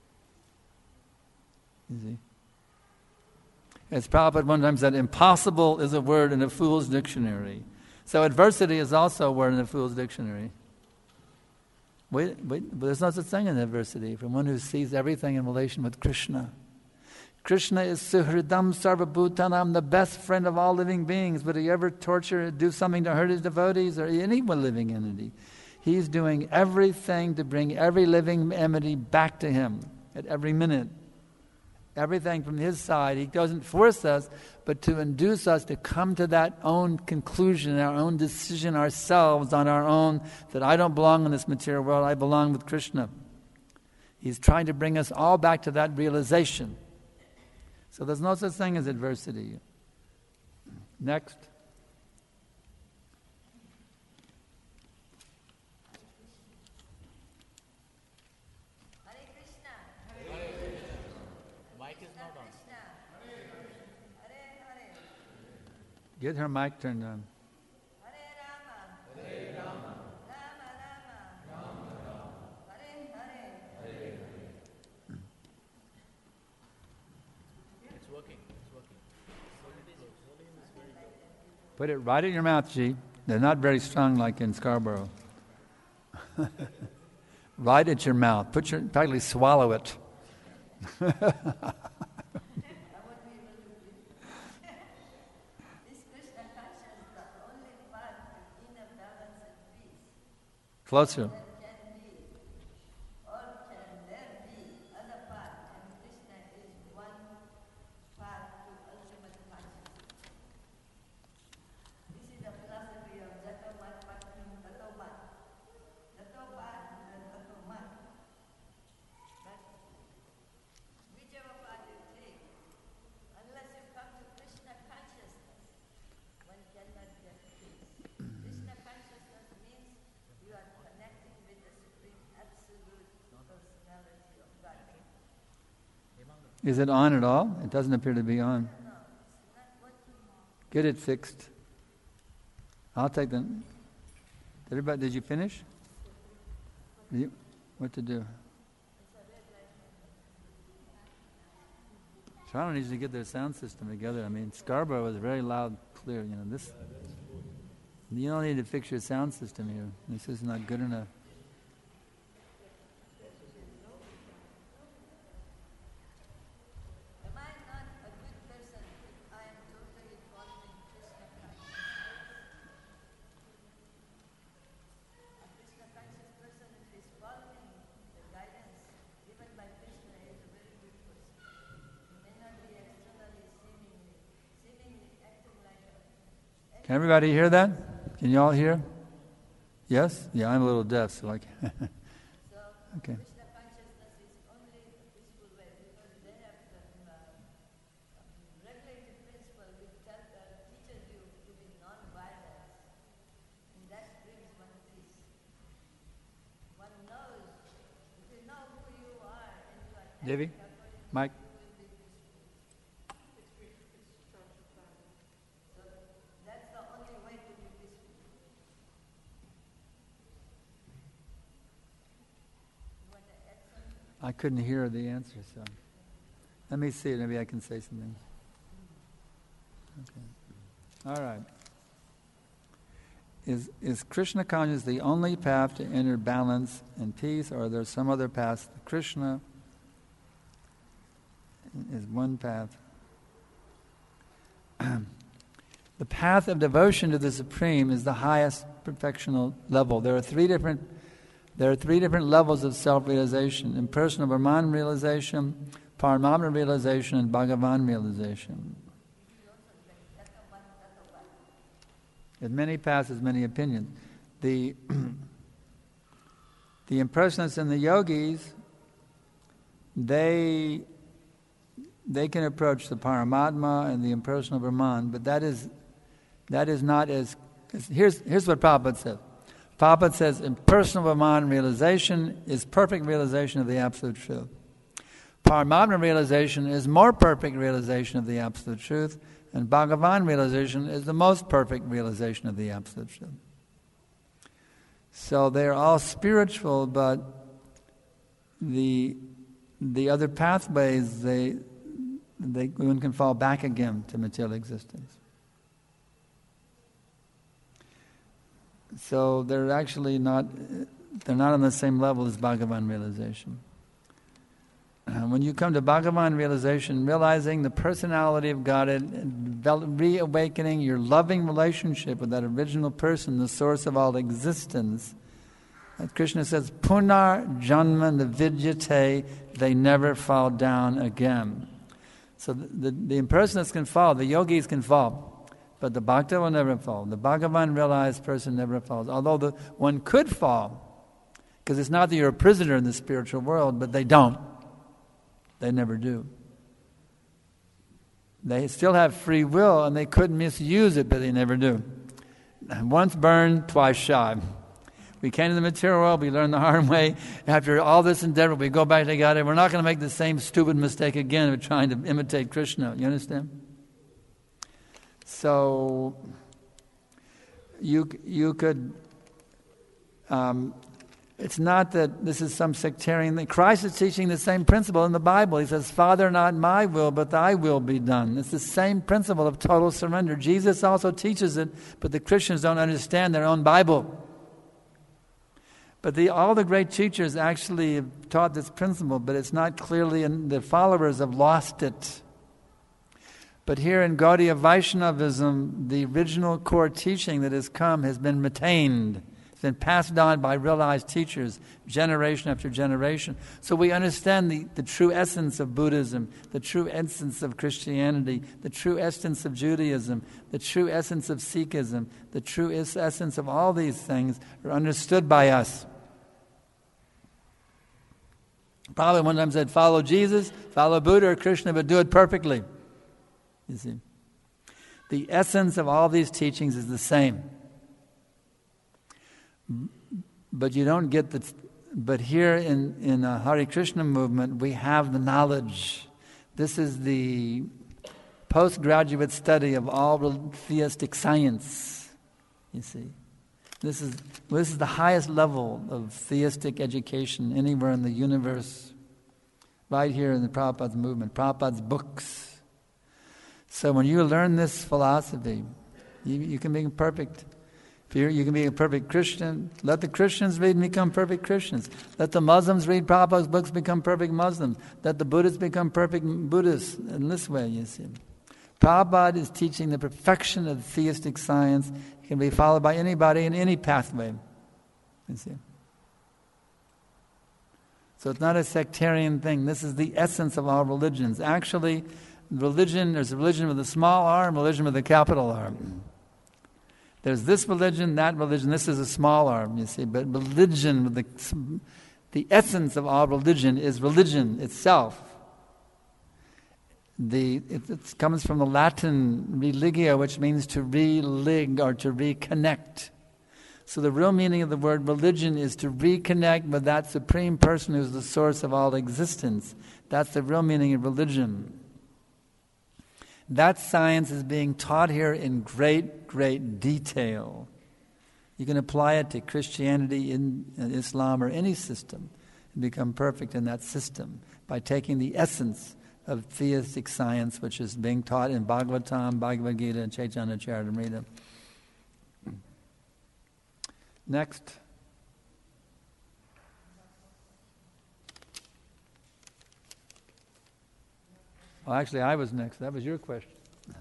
You see? As Prabhupada one time said, impossible is a word in a fool's dictionary. So adversity is also a word in a fool's dictionary. But there's no such thing in adversity from one who sees everything in relation with Krishna. Krishna is Suhridam Sarvabhutanam, the best friend of all living beings. Would he ever do something to hurt his devotees or any living entity? He's doing everything to bring every living entity back to him at every minute. Everything from his side. He doesn't force us, but to induce us to come to that own conclusion, our own decision ourselves on our own, that I don't belong in this material world, I belong with Krishna. He's trying to bring us all back to that realization. So there's no such thing as adversity. Next. Hare Krishna. Mic is not on. Hare Hare. Get her mic turned on. Hare Rama. Hare Rama. Rama Rama. Hare Hare. It's working. Put it right in your mouth, G. They're not very strong like in Scarborough. Right at your mouth. Practically swallow it. This Krishna consciousness is the only path to inner balance and peace. Closer. Can be, or can there be other path, and Krishna is one path to ultimate consciousness. This is the philosophy of Jatamat Patnim Tatomat. Tatomat and Tatomat. But whichever path you take, unless you come to Krishna consciousness, one cannot get peace. Krishna consciousness means you are connecting with the Supreme Absolute Personality of Godhead. Is it on at all? It doesn't appear to be on. No, it's not working. Get it fixed. I'll take them. Did you finish? What to do? Toronto needs to get their sound system together. I mean, Scarborough was very loud, clear. You know, this. You don't need to fix your sound system here. This is not good enough. Am I not a good person if I am totally following Krishna consciousness? A Krishna conscious person, if he is following the guidance given by Krishna, is a very good person. He may not be externally seemingly acting like a. Can everybody hear that? Can you all hear? Yes? Yeah, I'm a little deaf, so I can. Okay. Krishna consciousness is only a peaceful way because they have the regulative principle which teaches you to be non-violent, and that brings one peace. One knows, if you know who you are and you are Devi? Mike? that's the only way to be peaceful. You want to add something? I couldn't hear the answer, so let me see. Maybe I can say something. Okay. All right. Is Krishna consciousness the only path to inner balance and peace, or are there some other paths? Krishna is one path. The path of devotion to the Supreme is the highest perfectional level. There are three different levels of self-realization: impersonal Brahman realization, Paramatma realization, and Bhagavan realization. As many paths, as many opinions. The impersonalists and the yogis, they can approach the Paramatma and the impersonal Brahman, but that is not as here's what Prabhupada says. Prabhupada says impersonal Brahman realization is perfect realization of the Absolute Truth. Paramatma realization is more perfect realization of the Absolute Truth, and Bhagavan realization is the most perfect realization of the Absolute Truth. So they're all spiritual, but the other pathways, one can fall back again to material existence. So they're not on the same level as Bhagavan realization. When you come to Bhagavan realization, realizing the personality of God and reawakening your loving relationship with that original person, the source of all existence, as Krishna says, Punar Janma Navidyate, they never fall down again. So the impersonalists can fall, the yogis can fall, but the bhakta will never fall. The Bhagavan realized person never falls. Although one could fall, because it's not that you're a prisoner in the spiritual world, but they don't. They never do. They still have free will, and they could misuse it, but they never do. Once burned, twice shy. We came to the material world, we learned the hard way. After all this endeavor, we go back to God, and we're not going to make the same stupid mistake again of trying to imitate Krishna. You understand? So, you could... it's not that this is some sectarian thing. Christ is teaching the same principle in the Bible. He says, Father, not my will, but thy will be done. It's the same principle of total surrender. Jesus also teaches it, but the Christians don't understand their own Bible. But all the great teachers actually have taught this principle, but it's not clearly, and the followers have lost it. But here in Gaudiya Vaishnavism, the original core teaching that has come has been retained. It's been passed on by realized teachers, generation after generation. So we understand the true essence of Buddhism, the true essence of Christianity, the true essence of Judaism, the true essence of Sikhism, the true essence of all these things are understood by us. Probably one time said, follow Jesus, follow Buddha or Krishna, but do it perfectly. You see. The essence of all these teachings is the same. But you don't get the. But here in the Hare Krishna movement, we have the knowledge. This is the postgraduate study of all theistic science. You see, this is the highest level of theistic education anywhere in the universe. right here in the Prabhupada's movement, Prabhupada's books. So when you learn this philosophy, you can become perfect. You can be a perfect Christian. Let the Christians read and become perfect Christians. Let the Muslims read Prabhupada's books, become perfect Muslims. Let the Buddhists become perfect Buddhists. In this way, you see. Prabhupada is teaching the perfection of theistic science. It can be followed by anybody in any pathway. You see. So it's not a sectarian thing. This is the essence of all religions. Actually, there's a religion with a small r and religion with a capital R. There's this religion, that religion. This is a small r, you see. But religion, the essence of all religion is religion itself. It comes from the Latin religio, which means to re-lig or to reconnect. So the real meaning of the word religion is to reconnect with that supreme person who's the source of all existence. That's the real meaning of religion. That science is being taught here in great, great detail. You can apply it to Christianity, in Islam, or any system, and become perfect in that system by taking the essence of theistic science, which is being taught in Bhagavatam, Bhagavad Gita, and Chaitanya Charitamrita. Next. Well, actually, I was next. That was your question.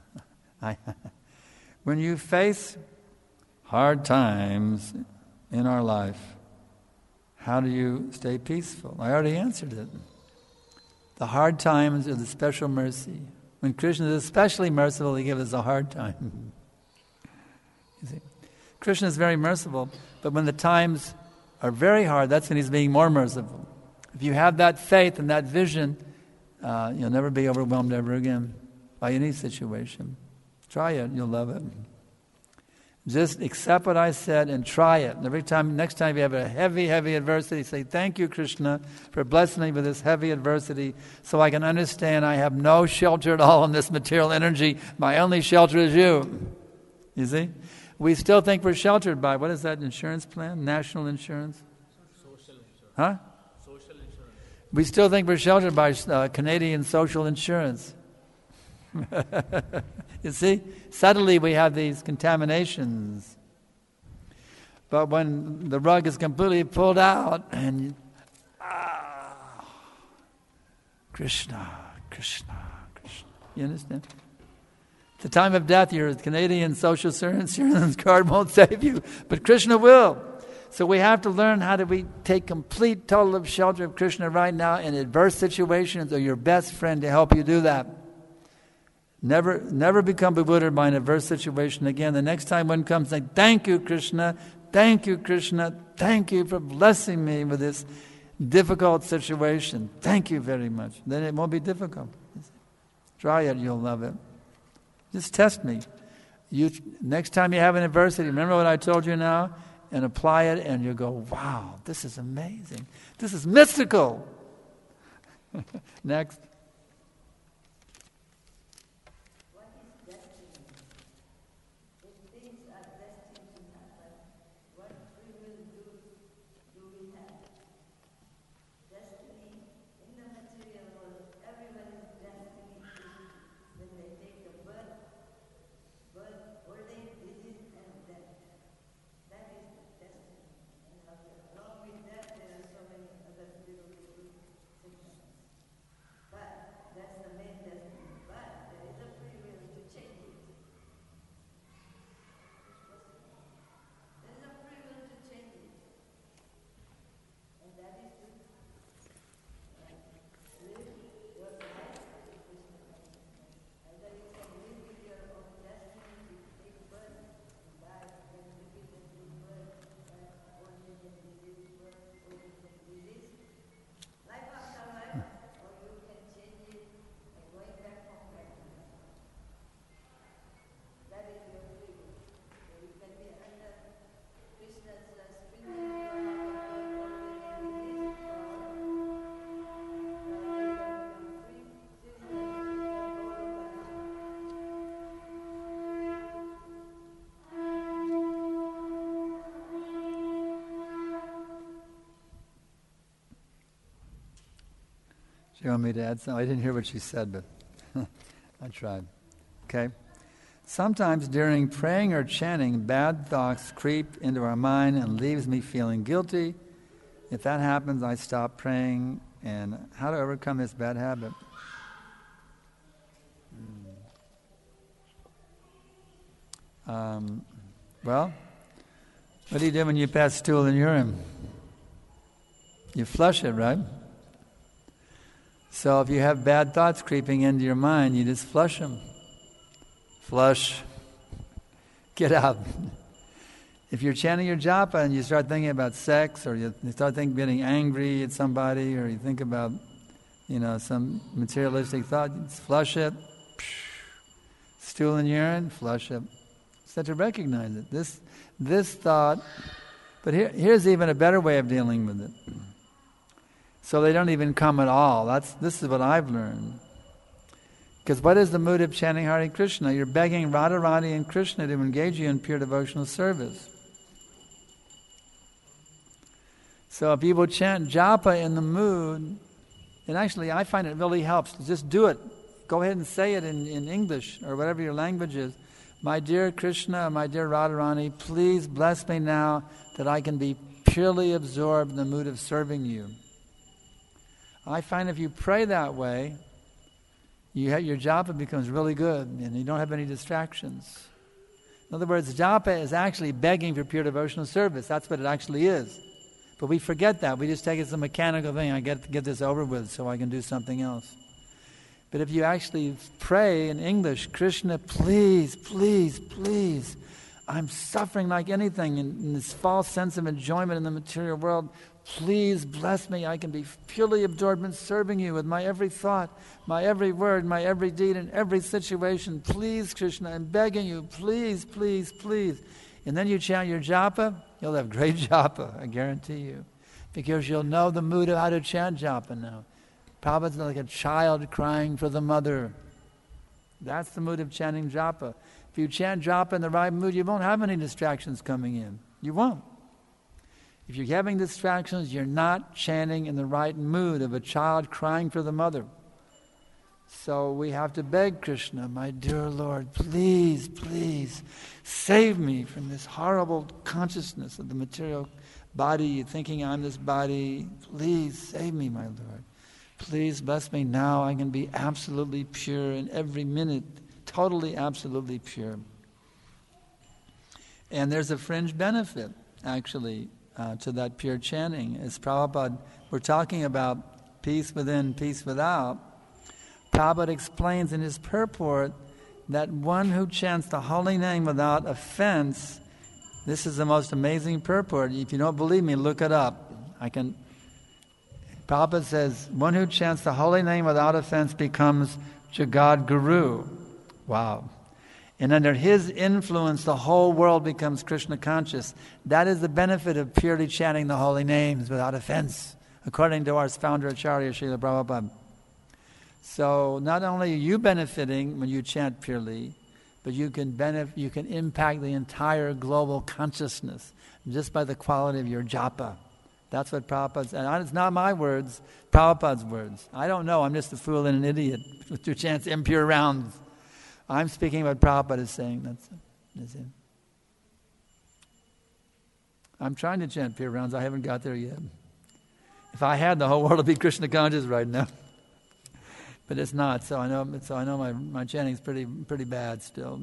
When you face hard times in our life, how do you stay peaceful? I already answered it. The hard times are the special mercy. When Krishna is especially merciful, he gives us a hard time. You see, Krishna is very merciful, but when the times are very hard, that's when he's being more merciful. If you have that faith and that vision, you'll never be overwhelmed ever again by any situation. Try it, you'll love it. Just accept what I said and try it. Next time you have a heavy, heavy adversity, say, thank you, Krishna, for blessing me with this heavy adversity so I can understand I have no shelter at all in this material energy. My only shelter is you. You see? We still think we're sheltered by, what is that insurance plan? National insurance? Social insurance. Huh? Social insurance. We still think we're sheltered by Canadian social insurance. You see? Suddenly we have these contaminations. But when the rug is completely pulled out and Krishna, Krishna, Krishna. You understand? At the time of death, your Canadian social insurance card won't save you, but Krishna will. So we have to learn how do we take complete, total shelter of Krishna right now in adverse situations, or your best friend to help you do that. Never become bewildered by an adverse situation again. The next time one comes, say, thank you, Krishna, thank you, Krishna, thank you for blessing me with this difficult situation. Thank you very much. Then it won't be difficult. Try it, you'll love it. Just test me. Next time you have an adversity, remember what I told you now? And apply it, and you'll go, wow, this is amazing. This is mystical. Next. Do you want me to add something? I didn't hear what she said, but I tried. Okay? Sometimes during praying or chanting, bad thoughts creep into our mind and leaves me feeling guilty. If that happens, I stop praying. And how to overcome this bad habit? Well, what do you do when you pass stool and urine? You flush it, right? So if you have bad thoughts creeping into your mind, you just flush them. Flush. Get out. If you're chanting your japa and you start thinking about sex, or you start getting angry at somebody, or you think about, some materialistic thought, you just flush it. Stool and urine, flush it. So to recognize it. This thought, but here's even a better way of dealing with it. So they don't even come at all. This is what I've learned. Because what is the mood of chanting Hare Krishna? You're begging Radharani and Krishna to engage you in pure devotional service. So if people chant japa in the mood, and actually I find it really helps. Just do it. Go ahead and say it in English or whatever your language is. My dear Krishna, my dear Radharani, please bless me now that I can be purely absorbed in the mood of serving you. I find if you pray that way, your japa becomes really good and you don't have any distractions. In other words, japa is actually begging for pure devotional service. That's what it actually is. But we forget that. We just take it as a mechanical thing. I get to get this over with so I can do something else. But if you actually pray in English, Krishna, please, please, please, I'm suffering like anything in this false sense of enjoyment in the material world. Please bless me. I can be purely absorbed in serving you with my every thought, my every word, my every deed, in every situation. Please, Krishna, I'm begging you. Please, please, please. And then you chant your japa, you'll have great japa, I guarantee you. Because you'll know the mood of how to chant japa now. Prabhupada's like a child crying for the mother. That's the mood of chanting japa. If you chant japa in the right mood, you won't have any distractions coming in. You won't. If you're having distractions, you're not chanting in the right mood of a child crying for the mother. So we have to beg Krishna, my dear Lord, please, please, save me from this horrible consciousness of the material body, thinking I'm this body. Please save me, my Lord. Please bless me now. I can be absolutely pure in every minute, totally, absolutely pure. And there's a fringe benefit, actually, to that pure chanting. As Prabhupada, we're talking about peace within, peace without. Prabhupada explains in his purport that one who chants the holy name without offense, this is the most amazing purport. If you don't believe me, look it up. Prabhupada says, one who chants the holy name without offense becomes Jagad Guru. Wow. And under his influence, the whole world becomes Krishna conscious. That is the benefit of purely chanting the holy names without offense, according to our founder Acharya Srila Prabhupada. So not only are you benefiting when you chant purely, but you can impact the entire global consciousness just by the quality of your japa. That's what Prabhupada said. And it's not my words, Prabhupada's words. I don't know, I'm just a fool and an idiot who chants impure rounds. I'm speaking what Prabhupada is saying. That's it. I'm trying to chant pure rounds. I haven't got there yet. If I had, the whole world would be Krishna conscious right now. But it's not. So I know my chanting is pretty bad still.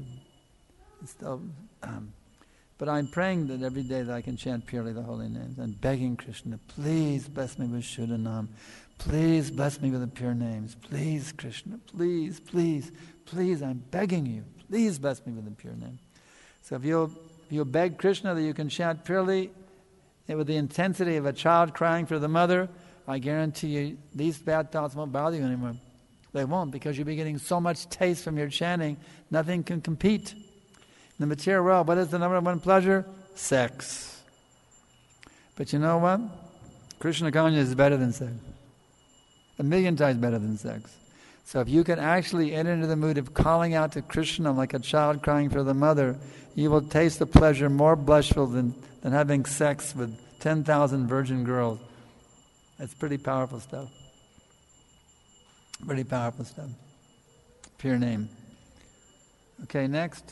But I'm praying that every day that I can chant purely the holy names. I'm begging Krishna, please bless me with Shuddhanam. Please bless me with the pure names. Please, Krishna, please, please, please, I'm begging you. Please bless me with the pure name. So if you'll beg Krishna that you can chant purely with the intensity of a child crying for the mother, I guarantee you these bad thoughts won't bother you anymore. They won't, because you'll be getting so much taste from your chanting, nothing can compete. In the material world, what is the number one pleasure? Sex. But you know what? Krishna consciousness is better than sex. 1,000,000 times better than sex. So if you can actually enter into the mood of calling out to Krishna like a child crying for the mother, you will taste the pleasure more blissful than having sex with 10,000 virgin girls. That's pretty powerful stuff. Pretty powerful stuff. Pure name. Okay, next.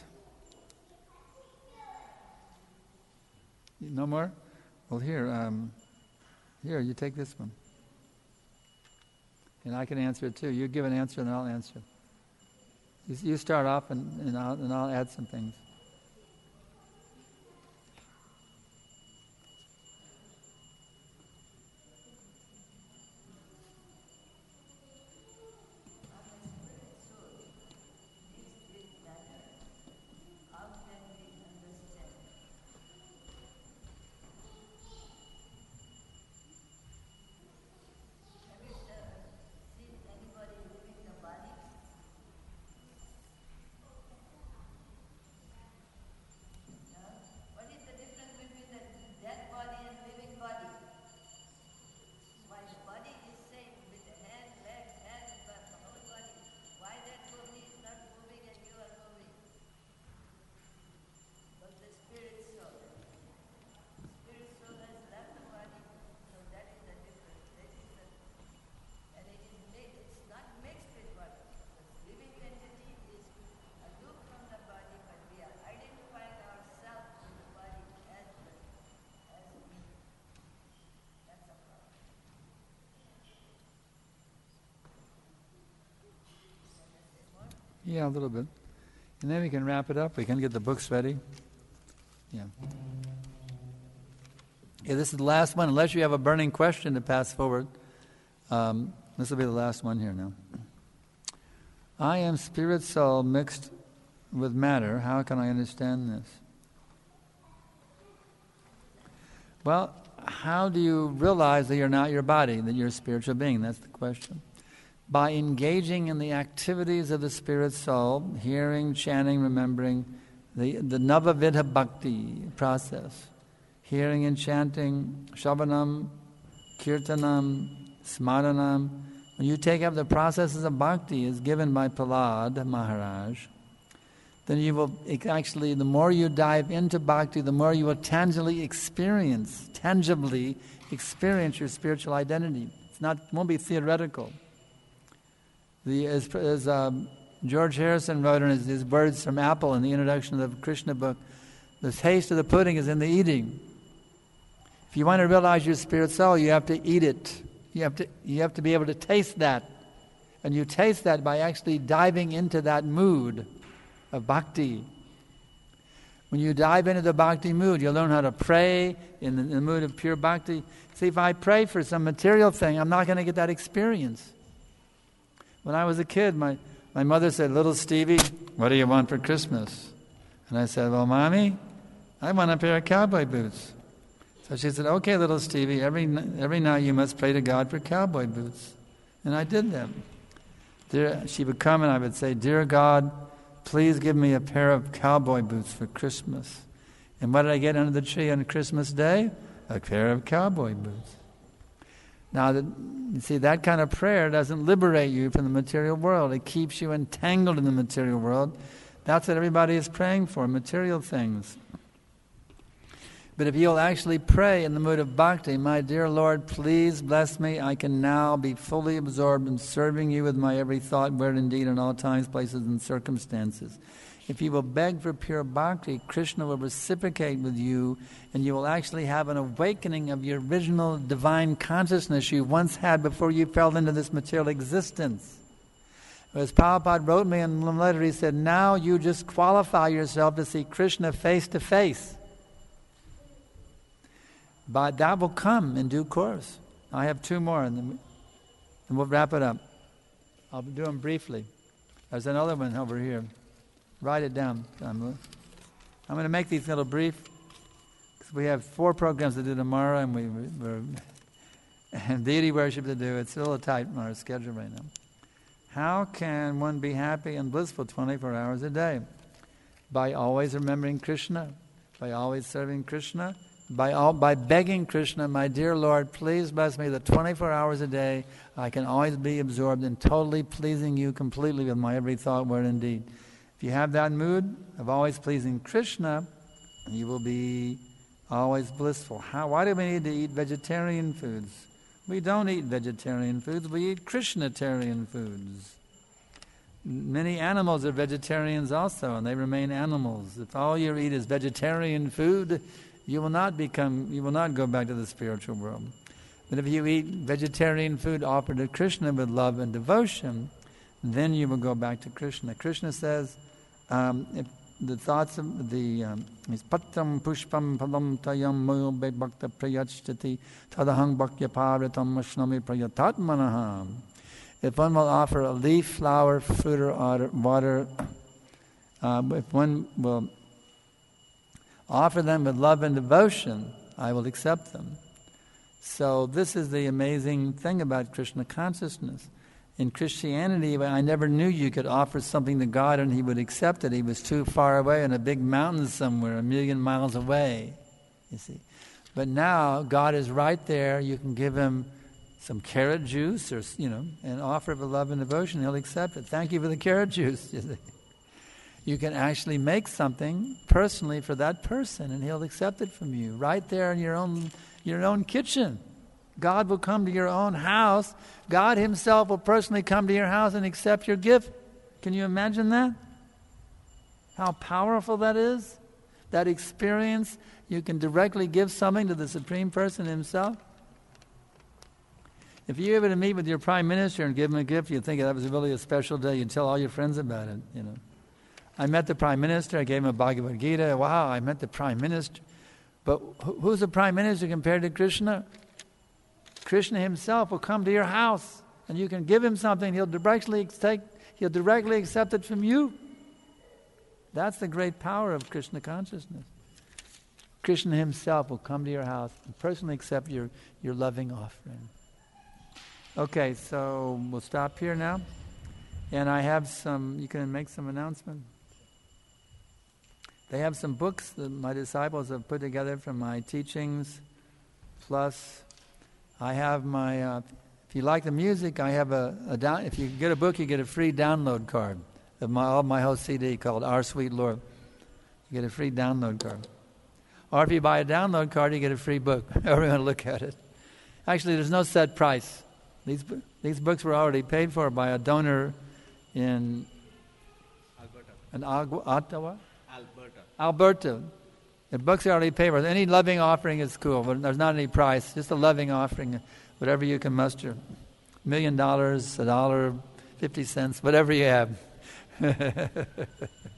No more? Well, here, you take this one. And I can answer it too. You give an answer and I'll answer. You start off and I'll add some things. What is the difference between the dead body and living body? Why the body is same with the hand, legs, hands, but the whole body. Why that body is not moving and you are moving? But the spirit soul. The spirit soul has left the body, so that is the difference. That is the, and it is mixed. It's not mixed with body. The living entity is aloof from the body, but we are identifying ourselves with the body as me. That's a problem. Yeah, a little bit. And then we can wrap it up. We can get the books ready. Yeah. Yeah, this is the last one. Unless you have a burning question to pass forward, this will be the last one here now. I am spirit soul mixed with matter. How can I understand this? Well, how do you realize that you're not your body, that you're a spiritual being? That's the question. By engaging in the activities of the spirit soul, hearing, chanting, remembering, the Navavidha Bhakti process. Hearing and chanting, Shavanam, Kirtanam, Smaranam. When you take up the processes of Bhakti as given by Prahlad Maharaj, then you will actually, the more you dive into Bhakti, the more you will tangibly experience your spiritual identity. It won't be theoretical. As George Harrison wrote in his words from Apple in the introduction of the Krishna book, the taste of the pudding is in the eating. If you want to realize your spirit soul, you have to eat it. You have to be able to taste that. And you taste that by actually diving into that mood of bhakti. When you dive into the bhakti mood, you'll learn how to pray in the mood of pure bhakti. See, if I pray for some material thing, I'm not going to get that experience. When I was a kid, my mother said, "Little Stevie, what do you want for Christmas?" And I said, "Well, Mommy, I want a pair of cowboy boots." So she said, "Okay, little Stevie, every night you must pray to God for cowboy boots." And I did them. She would come and I would say, "Dear God, please give me a pair of cowboy boots for Christmas." And what did I get under the tree on Christmas Day? A pair of cowboy boots. Now, you see, that kind of prayer doesn't liberate you from the material world. It keeps you entangled in the material world. That's what everybody is praying for, material things. But if you'll actually pray in the mood of bhakti, "My dear Lord, please bless me. I can now be fully absorbed in serving you with my every thought, word, and deed in all times, places, and circumstances." If you will beg for pure bhakti, Krishna will reciprocate with you, and you will actually have an awakening of your original divine consciousness you once had before you fell into this material existence. As Prabhupada wrote me in a letter, he said, now you just qualify yourself to see Krishna face to face. But that will come in due course. I have two more, and we'll wrap it up. I'll do them briefly. There's another one over here. Write it down. I'm going to make these a little brief because we have 4 programs to do tomorrow, and and deity worship to do. It's a little tight on our schedule right now. How can one be happy and blissful 24 hours a day? By always remembering Krishna, by always serving Krishna, by begging Krishna, "My dear Lord, please bless me that 24 hours a day I can always be absorbed in totally pleasing you completely with my every thought, word, and deed." If you have that mood of always pleasing Krishna, you will be always blissful. Why do we need to eat vegetarian foods? We don't eat vegetarian foods, we eat Krishnatarian foods. Many animals are vegetarians also, and they remain animals. If all you eat is vegetarian food, you will not go back to the spiritual world. But if you eat vegetarian food offered to Krishna with love and devotion, then you will go back to Krishna. Krishna says, if the thoughts of the patram pushpam palam tayam moyo bhakta prayachati tadahang bhakya paritam ashnami prayatatmanaham. If one will offer a leaf, flower, fruit, or water, if one will offer them with love and devotion, I will accept them. So this is the amazing thing about Krishna consciousness. In Christianity, I never knew you could offer something to God and He would accept it. He was too far away in a big mountain somewhere, 1,000,000 miles away, you see. But now, God is right there. You can give Him some carrot juice or, and offer it with love and devotion. He'll accept it. Thank you for the carrot juice, you see. You can actually make something personally for that person, and He'll accept it from you right there in your own kitchen. God will come to your own house. God Himself will personally come to your house and accept your gift. Can you imagine that? How powerful that is? That experience, you can directly give something to the Supreme Person Himself. If you were to meet with your Prime Minister and give him a gift, you'd think that was really a special day. You'd tell all your friends about it, I met the Prime Minister. I gave him a Bhagavad Gita. Wow, I met the Prime Minister. But who's the Prime Minister compared to Krishna? Krishna Himself will come to your house, and you can give Him something. He'll directly accept it from you. That's the great power of Krishna consciousness. Krishna Himself will come to your house and personally accept your loving offering. Okay, so we'll stop here now. And I have you can make some announcement. They have some books that my disciples have put together from my teachings. Plus, I have my, if you like the music, I have if you get a book, you get a free download card of all my whole CD called Our Sweet Lord. You get a free download card. Or if you buy a download card, you get a free book. However you want to look at it. Actually, there's no set price. These books were already paid for by a donor in Ottawa? Alberta. The books are already paid for. Any loving offering is cool, but there's not any price. Just a loving offering, whatever you can muster. $1 million, $1, 50 cents, whatever you have.